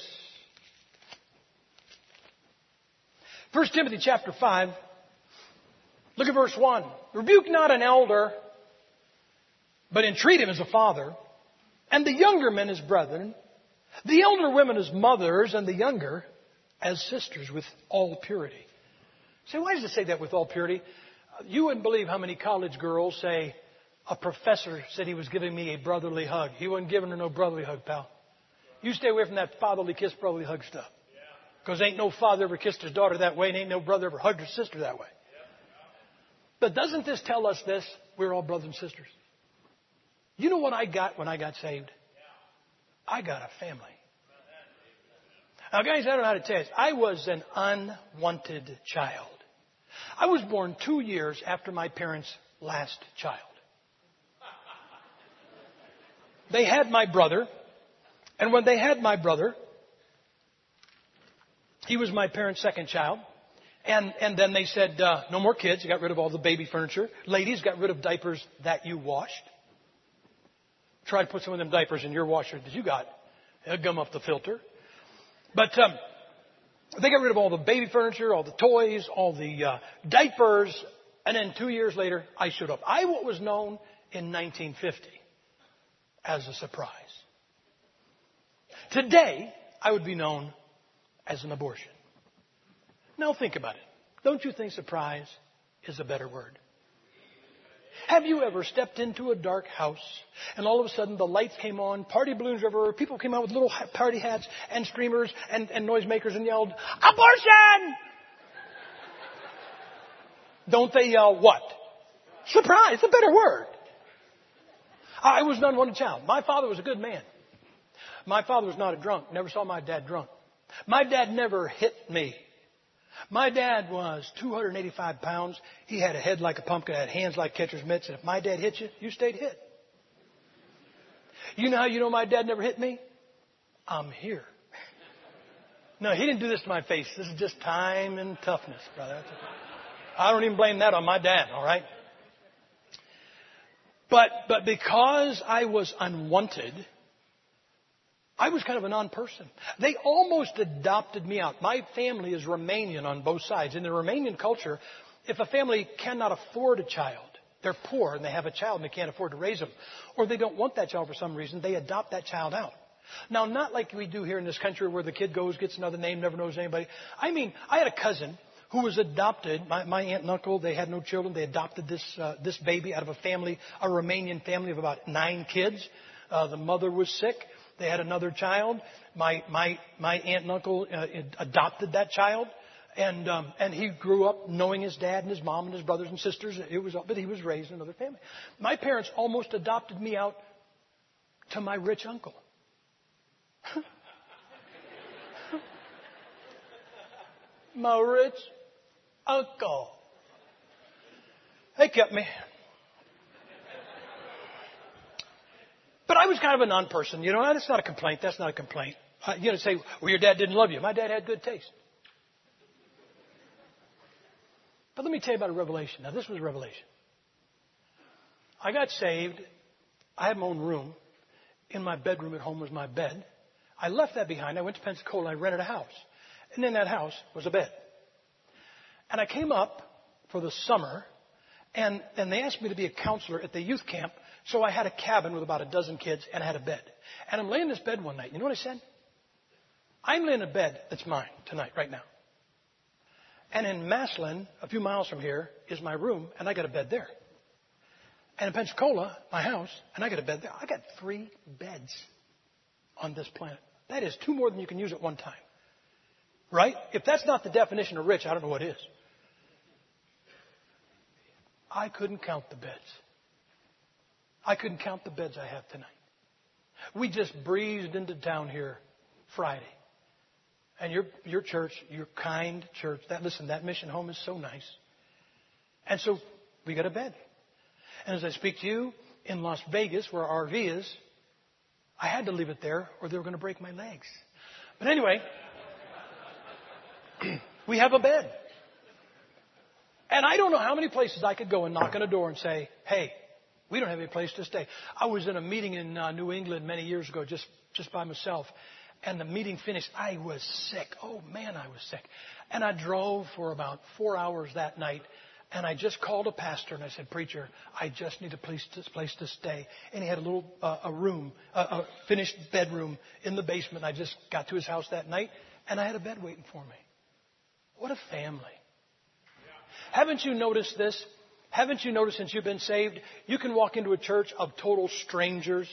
First Timothy chapter five. Look at verse one. Rebuke not an elder, but entreat him as a father, and the younger men as brethren, the elder women as mothers, and the younger as sisters with all purity. Say, why does it say that with all purity? You wouldn't believe how many college girls say, a professor said he was giving me a brotherly hug. He wasn't giving her no brotherly hug, pal. You stay away from that fatherly kiss, brotherly hug stuff. Because ain't no father ever kissed his daughter that way, and ain't no brother ever hugged his sister that way. But doesn't this tell us this? We're all brothers and sisters. You know what I got when I got saved? I got a family. Now, guys, I don't know how to tell you. I was an unwanted child. I was born two years after my parents' last child. They had my brother, and when they had my brother, he was my parents' second child. And, and then they said, uh, no more kids. You got rid of all the baby furniture. Ladies got rid of diapers that you washed. Try to put some of them diapers in your washer that you got. It'll gum up the filter. But um, they got rid of all the baby furniture, all the toys, all the uh, diapers. And then two years later, I showed up. I was known in nineteen fifty as a surprise. Today, I would be known as an abortion. Now think about it. Don't you think surprise is a better word? Have you ever stepped into a dark house and all of a sudden the lights came on, party balloons were everywhere, people came out with little party hats and streamers and, and noisemakers and yelled, abortion! Don't they yell what? Surprise, a better word. I was an unwanted child. My father was a good man. My father was not a drunk. Never saw my dad drunk. My dad never hit me. My dad was two hundred eighty-five pounds. He had a head like a pumpkin, had hands like catcher's mitts. And if my dad hit you, you stayed hit. You know how you know my dad never hit me? I'm here. No, he didn't do this to my face. This is just time and toughness, brother. I don't even blame that on my dad, all right? But, but because I was unwanted, I was kind of a non-person. They almost adopted me out. My family is Romanian on both sides. In the Romanian culture, if a family cannot afford a child, they're poor and they have a child and they can't afford to raise them, or they don't want that child for some reason, they adopt that child out. Now, not like we do here in this country where the kid goes, gets another name, never knows anybody. I mean, I had a cousin who was adopted. My, my aunt and uncle, they had no children. They adopted this, uh, this baby out of a family, a Romanian family of about nine kids. Uh, the mother was sick. They had another child. My my my aunt and uncle uh, adopted that child, and um, and he grew up knowing his dad and his mom and his brothers and sisters. It was, but he was raised in another family. My parents almost adopted me out to my rich uncle. My rich uncle. They kept me. But I was kind of a non-person, you know. That's not a complaint. That's not a complaint. Uh, you know, say, well, your dad didn't love you. My dad had good taste. But let me tell you about a revelation. Now, this was a revelation. I got saved. I had my own room. In my bedroom at home was my bed. I left that behind. I went to Pensacola. I rented a house. And in that house was a bed. And I came up for the summer, and, and they asked me to be a counselor at the youth camp. So I had a cabin with about a dozen kids, and I had a bed. And I'm laying in this bed one night. You know what I said? I'm laying in a bed that's mine tonight, right now. And in Massillon, a few miles from here, is my room, and I got a bed there. And in Pensacola, my house, and I got a bed there. I got three beds on this planet. That is two more than you can use at one time. Right? If that's not the definition of rich, I don't know what is. I couldn't count the beds. I couldn't count the beds I have tonight. We just breezed into town here Friday. And your your church, your kind church, that listen, that mission home is so nice. And so we got a bed. And as I speak to you in Las Vegas, where our R V is, I had to leave it there or they were going to break my legs. But anyway, we have a bed. And I don't know how many places I could go and knock on a door and say, hey, we don't have any place to stay. I was in a meeting in uh, New England many years ago, just, just by myself. And the meeting finished. I was sick. Oh, man, I was sick. And I drove for about four hours that night. And I just called a pastor and I said, preacher, I just need a place to, place to stay. And he had a little uh, a room, a, a finished bedroom in the basement. I just got to his house that night and I had a bed waiting for me. What a family. Haven't you noticed this? Haven't you noticed since you've been saved, you can walk into a church of total strangers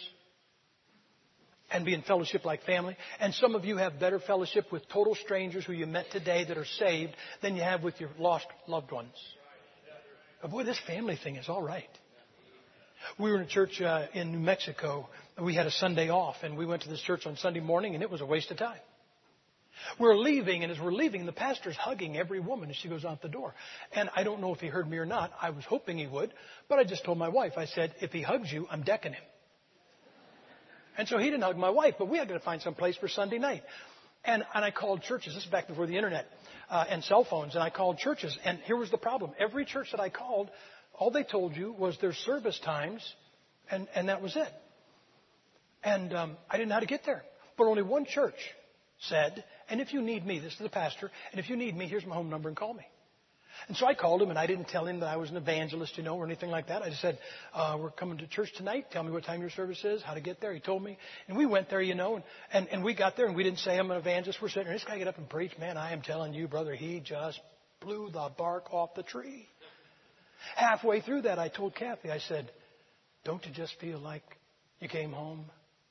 and be in fellowship like family. And some of you have better fellowship with total strangers who you met today that are saved than you have with your lost loved ones. But boy, this family thing is all right. We were in a church uh, in New Mexico. We had a Sunday off, and we went to this church on Sunday morning, and it was a waste of time. We're leaving, and as we're leaving, the pastor's hugging every woman as she goes out the door. And I don't know if he heard me or not. I was hoping he would, but I just told my wife, I said, if he hugs you, I'm decking him. And so he didn't hug my wife, but we had to find some place for Sunday night. And, and I called churches. This is back before the internet uh, and cell phones. And I called churches. And here was the problem. Every church that I called, all they told you was their service times, and, and that was it. And um, I didn't know how to get there. But only one church said, and if you need me, this is the pastor, and if you need me, here's my home number and call me. And so I called him, and I didn't tell him that I was an evangelist, you know, or anything like that. I just said, uh, we're coming to church tonight. Tell me what time your service is, how to get there. He told me. And we went there, you know, and, and, and we got there, and we didn't say I'm an evangelist. We're sitting there. This guy get up and preach. Man, I am telling you, brother, he just blew the bark off the tree. Halfway through that, I told Kathy, I said, don't you just feel like you came home?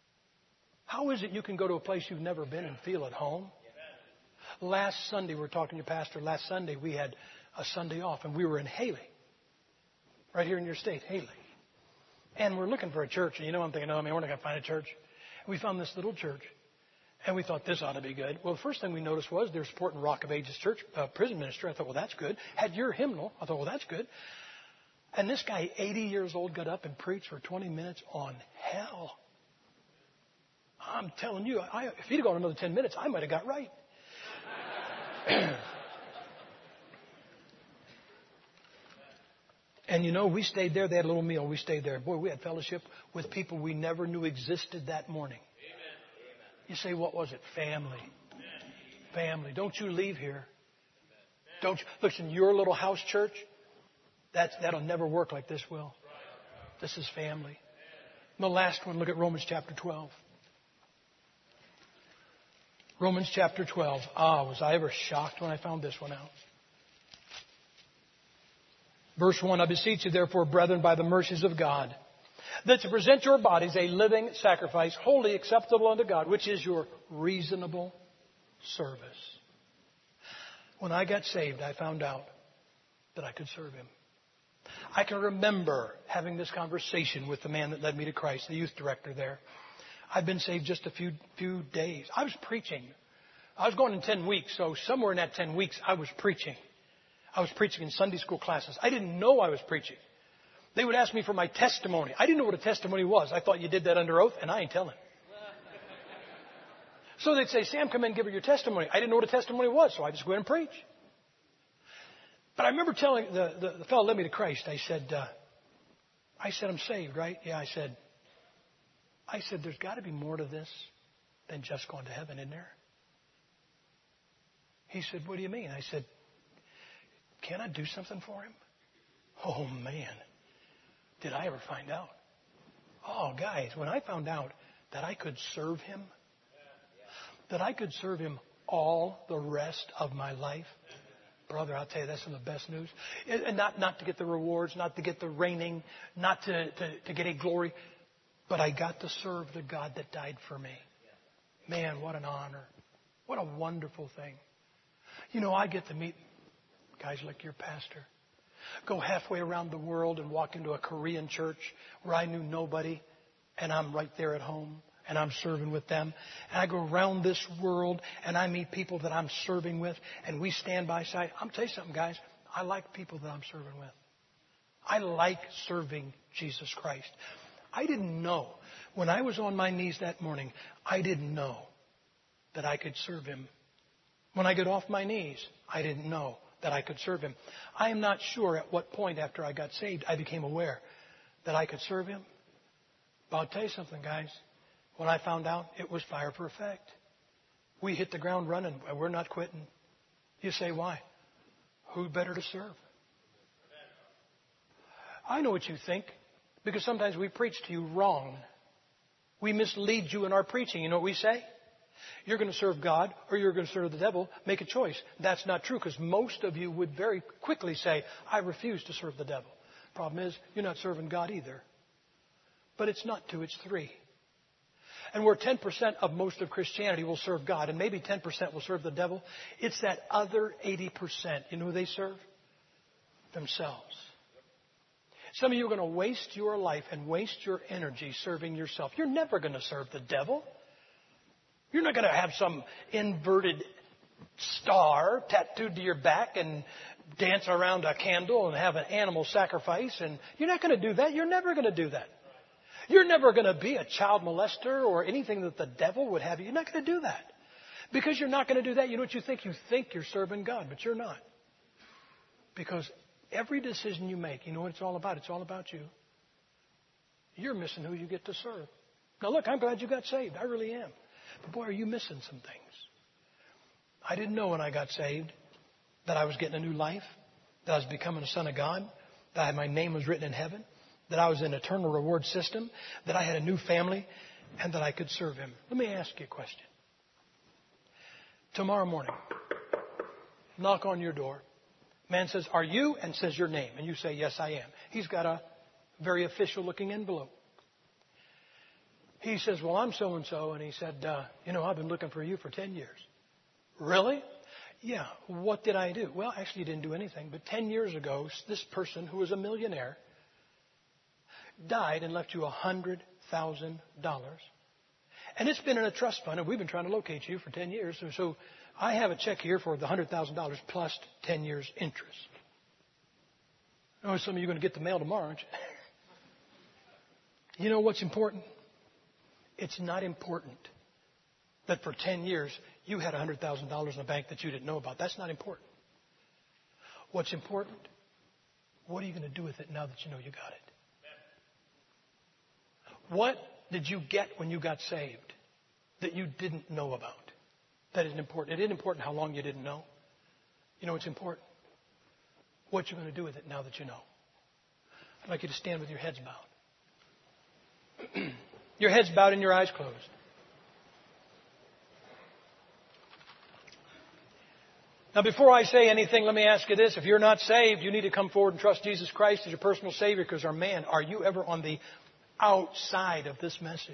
How is it you can go to a place you've never been and feel at home? Last Sunday, we were talking to your pastor. Last Sunday, we had a Sunday off, and we were in Haley, right here in your state, Haley. And we're looking for a church. And you know, I'm thinking, oh, I mean, we're not going to find a church. And we found this little church, and we thought this ought to be good. Well, the first thing we noticed was they were supporting Rock of Ages Church, uh, prison ministry. I thought, well, that's good. Had your hymnal. I thought, well, that's good. And this guy, eighty years old, got up and preached for twenty minutes on hell. I'm telling you, I, if he'd have gone another ten minutes, I might have got right. And you know, we stayed there. They had a little meal. We stayed there. Boy, we had fellowship with people we never knew existed that morning. Amen. You say, what was it? Family. Amen. Family. Don't you leave here. Don't you, listen, your little house church, that's, that'll never work like this will. This is family. And the last one, look at Romans chapter twelve. Romans chapter twelve. Ah, was I ever shocked when I found this one out. Verse one, I beseech you, therefore, brethren, by the mercies of God, that to present your bodies a living sacrifice, wholly acceptable unto God, which is your reasonable service. When I got saved, I found out that I could serve Him. I can remember having this conversation with the man that led me to Christ, the youth director there. I've been saved just a few few days. I was preaching. I was going in ten weeks, so somewhere in that ten weeks, I was preaching. I was preaching in Sunday school classes. I didn't know I was preaching. They would ask me for my testimony. I didn't know what a testimony was. I thought you did that under oath, and I ain't telling. So they'd say, Sam, come in and give her your testimony. I didn't know what a testimony was, so I just go in and preach. But I remember telling the, the, the fellow who led me to Christ, I said, uh, I said, I'm saved, right? Yeah, I said, I said, there's got to be more to this than just going to heaven, isn't there? He said, what do you mean? I said, can I do something for Him? Oh, man. Did I ever find out? Oh, guys, when I found out that I could serve Him, that I could serve Him all the rest of my life, brother, I'll tell you, that's some of the best news. And not, not to get the rewards, not to get the reigning, not to, to, to get a glory, but I got to serve the God that died for me. Man, what an honor. What a wonderful thing. You know, I get to meet guys like your pastor. Go halfway around the world and walk into a Korean church where I knew nobody, and I'm right there at home, and I'm serving with them. And I go around this world, and I meet people that I'm serving with, and we stand by side. I'm telling you something, guys. I like people that I'm serving with. I like serving Jesus Christ. I didn't know. When I was on my knees that morning, I didn't know that I could serve Him. When I got off my knees, I didn't know that I could serve Him. I am not sure at what point after I got saved I became aware that I could serve Him. But I'll tell you something, guys. When I found out, it was fire for effect. We hit the ground running. We're not quitting. You say, why? Who better to serve? I know what you think, because sometimes we preach to you wrong. We mislead you in our preaching. You know what we say? You're going to serve God or you're going to serve the devil. Make a choice. That's not true, because most of you would very quickly say, I refuse to serve the devil. Problem is, you're not serving God either. But it's not two, it's three. And where ten percent of most of Christianity will serve God, and maybe ten percent will serve the devil, it's that other eighty percent. You know who they serve? Themselves. Some of you are going to waste your life and waste your energy serving yourself. You're never going to serve the devil. You're not going to have some inverted star tattooed to your back and dance around a candle and have an animal sacrifice. And you're not going to do that. You're never going to do that. You're never going to be a child molester or anything that the devil would have you. You're not going to do that. Because you're not going to do that, you know what you think? You think you're serving God, but you're not. Because every decision you make, you know what it's all about? It's all about you. You're missing who you get to serve. Now look, I'm glad you got saved. I really am. But boy, are you missing some things. I didn't know when I got saved that I was getting a new life, that I was becoming a son of God, that my name was written in heaven, that I was in an eternal reward system, that I had a new family, and that I could serve Him. Let me ask you a question. Tomorrow morning, knock on your door. Man says, are you? And says your name. And you say, yes, I am. He's got a very official looking envelope. He says, well, I'm so-and-so. And he said, uh, you know, I've been looking for you for ten years. Really? Yeah. What did I do? Well, actually, you didn't do anything. But ten years ago, this person who was a millionaire died and left you one hundred thousand dollars. And it's been in a trust fund. And we've been trying to locate you for ten years. So, so I have a check here for the one hundred thousand dollars plus ten years interest. Oh, some of you are going to get the mail tomorrow, aren't you? You know what's important? It's not important that for ten years you had one hundred thousand dollars in the bank that you didn't know about. That's not important. What's important? What are you going to do with it now that you know you got it? What did you get when you got saved that you didn't know about? That isn't important. It isn't important how long you didn't know. You know what's important? What you're going to do with it now that you know. I'd like you to stand with your heads bowed. Your heads bowed and your eyes closed. Now, before I say anything, let me ask you this. If you're not saved, you need to come forward and trust Jesus Christ as your personal Savior, because, our man, are you ever on the outside of this message?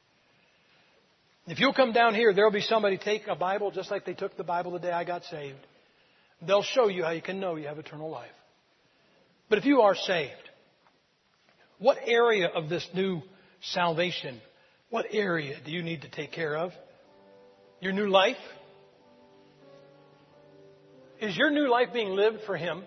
If you'll come down here, there'll be somebody take a Bible just like they took the Bible the day I got saved. They'll show you how you can know you have eternal life. But if you are saved, what area of this new salvation, what area do you need to take care of? Your new life? Is your new life being lived for Him?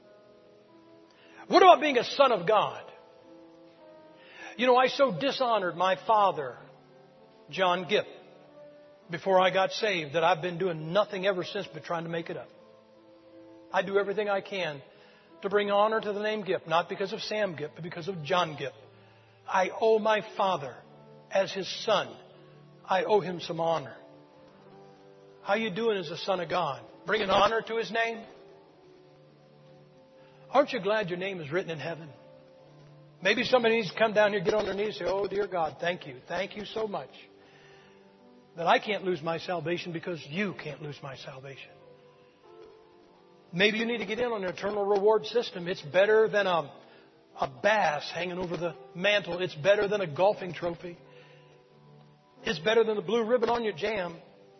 What about being a son of God? You know, I so dishonored my father, John Gipp, before I got saved, that I've been doing nothing ever since but trying to make it up. I do everything I can to bring honor to the name Gipp, not because of Sam Gipp, but because of John Gipp. I owe my father, as his son, I owe him some honor. How you doing as a son of God? Bringing honor to His name? Aren't you glad your name is written in heaven? Maybe somebody needs to come down here, get on their knees and say, oh, dear God, thank you. Thank you so much that I can't lose my salvation because you can't lose my salvation. Maybe you need to get in on an eternal reward system. It's better than a, a bass hanging over the mantle. It's better than a golfing trophy. It's better than the blue ribbon on your jam.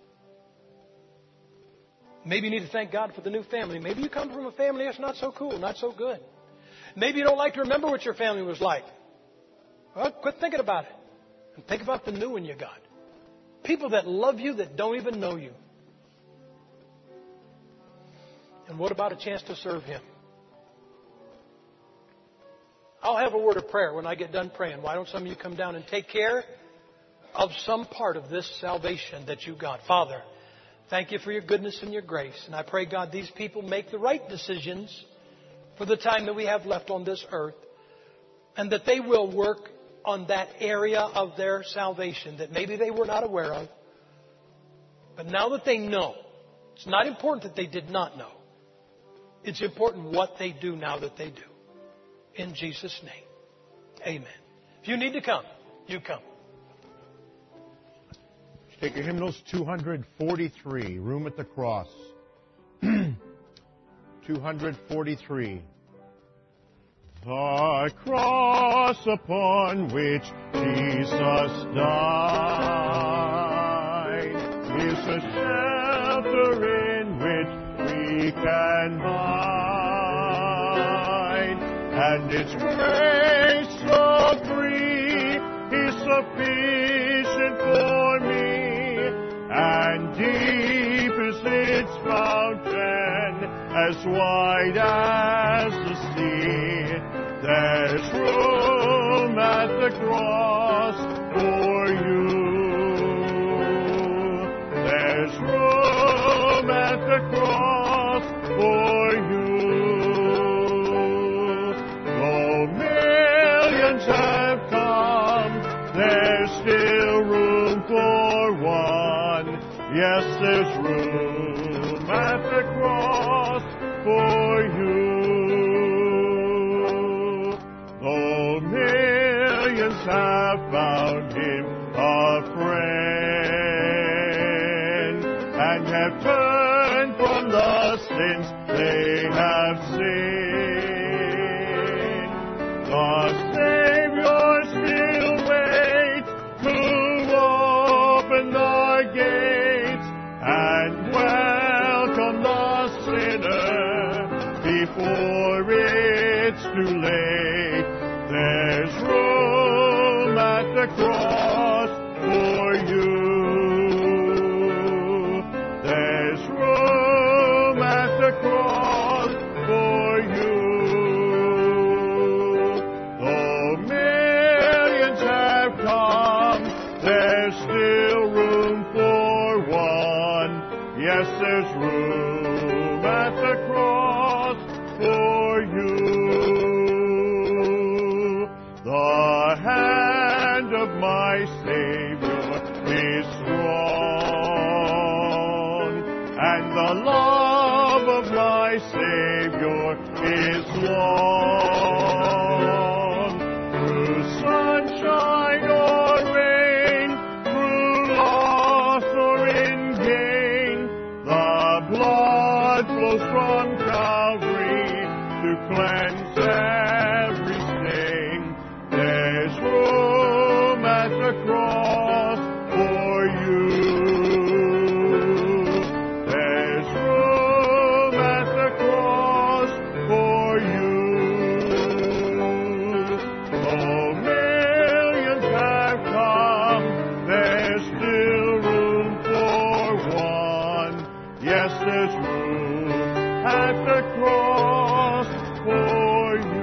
Maybe you need to thank God for the new family. Maybe you come from a family that's not so cool, not so good. Maybe you don't like to remember what your family was like. Well, quit thinking about it. And think about the new one you got. People that love you that don't even know you. And what about a chance to serve Him? I'll have a word of prayer when I get done praying. Why don't some of you come down and take care of some part of this salvation that you got? Father, thank you for your goodness and your grace. And I pray, God, these people make the right decisions for the time that we have left on this earth, and that they will work on that area of their salvation that maybe they were not aware of. But now that they know, it's not important that they did not know. It's important what they do now that they do. In Jesus' name, amen. If you need to come, you come. Take your hymnals two forty-three, Room at the Cross. two forty-three. The cross upon which Jesus died is a shelter in which we can hide, and its grace so free is sufficient for me, and deep is its fountain, as wide as the sea. There's room at the cross for you. There's room at the cross for you. Though millions have come, there's still room for one. Yes, there's room at the cross for you. Though millions have found him a friend and have turned from the sins they have sinned, the Savior still waits to open the gates and welcome the sinner before it's too late. There's room at the cross for you. There's room at the cross for you. Though millions have come, there's still room for one. Yes, there's room at the cross for you. The hand of my Savior is strong, and the love of my Savior is long. Through sunshine or rain, through loss or in gain, the blood flows from Calvary to cleanse every stain. There's room at the cross for you. There's room at the cross for you. Though millions have come, there's still room for one. Yes, there's room at the cross for you.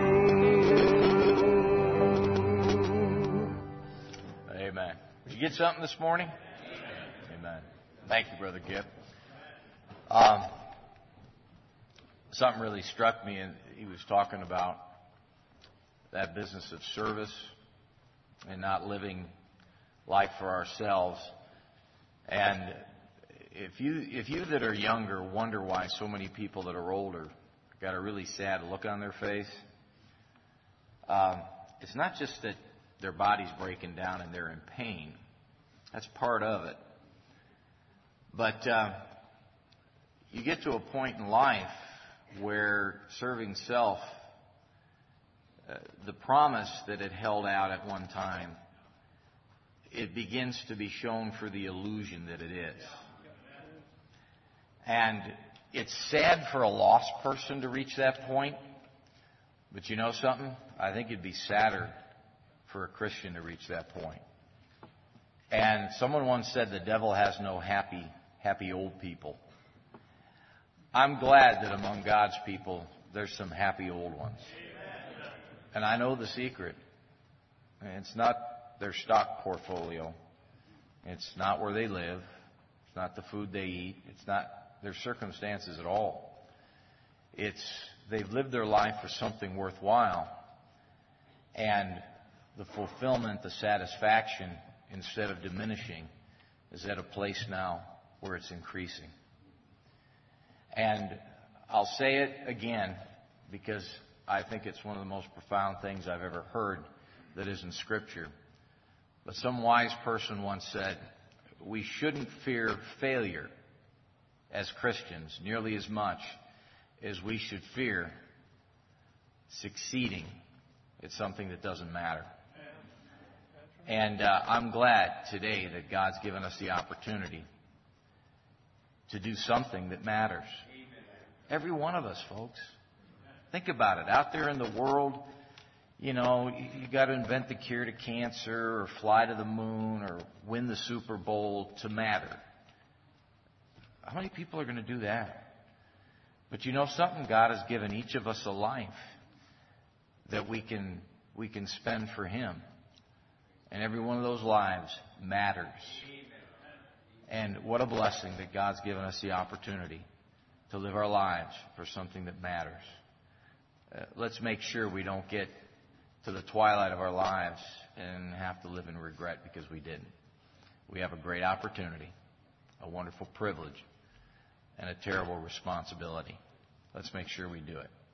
Amen. Did you get something this morning? Amen. Thank you, Brother Gibb. Um, something really struck me, and he was talking about that business of service and not living life for ourselves. And if you if you that are younger wonder why so many people that are older got a really sad look on their face, um, it's not just that their body's breaking down and they're in pain. That's part of it. But uh, you get to a point in life where serving self, uh, the promise that it held out at one time, it begins to be shown for the illusion that it is. And it's sad for a lost person to reach that point. But you know something? I think it'd be sadder for a Christian to reach that point. And someone once said the devil has no happy, happy old people. I'm glad that among God's people, there's some happy old ones. And I know the secret. It's not their stock portfolio. It's not where they live. It's not the food they eat. It's not their circumstances at all. It's they've lived their life for something worthwhile. And the fulfillment, the satisfaction, instead of diminishing, is at a place now where it's increasing. And I'll say it again because I think it's one of the most profound things I've ever heard that is in Scripture. But some wise person once said, we shouldn't fear failure as Christians nearly as much as we should fear succeeding at something that doesn't matter. And uh, I'm glad today that God's given us the opportunity to do something that matters. Every one of us, folks. Think about it. Out there in the world, you know, you got to invent the cure to cancer or fly to the moon or win the Super Bowl to matter. How many people are going to do that? But you know something? God has given each of us a life that we can we can spend for Him. And every one of those lives matters. And what a blessing that God's given us the opportunity to live our lives for something that matters. Uh, let's make sure we don't get to the twilight of our lives and have to live in regret because we didn't. We have a great opportunity, a wonderful privilege, and a terrible responsibility. Let's make sure we do it.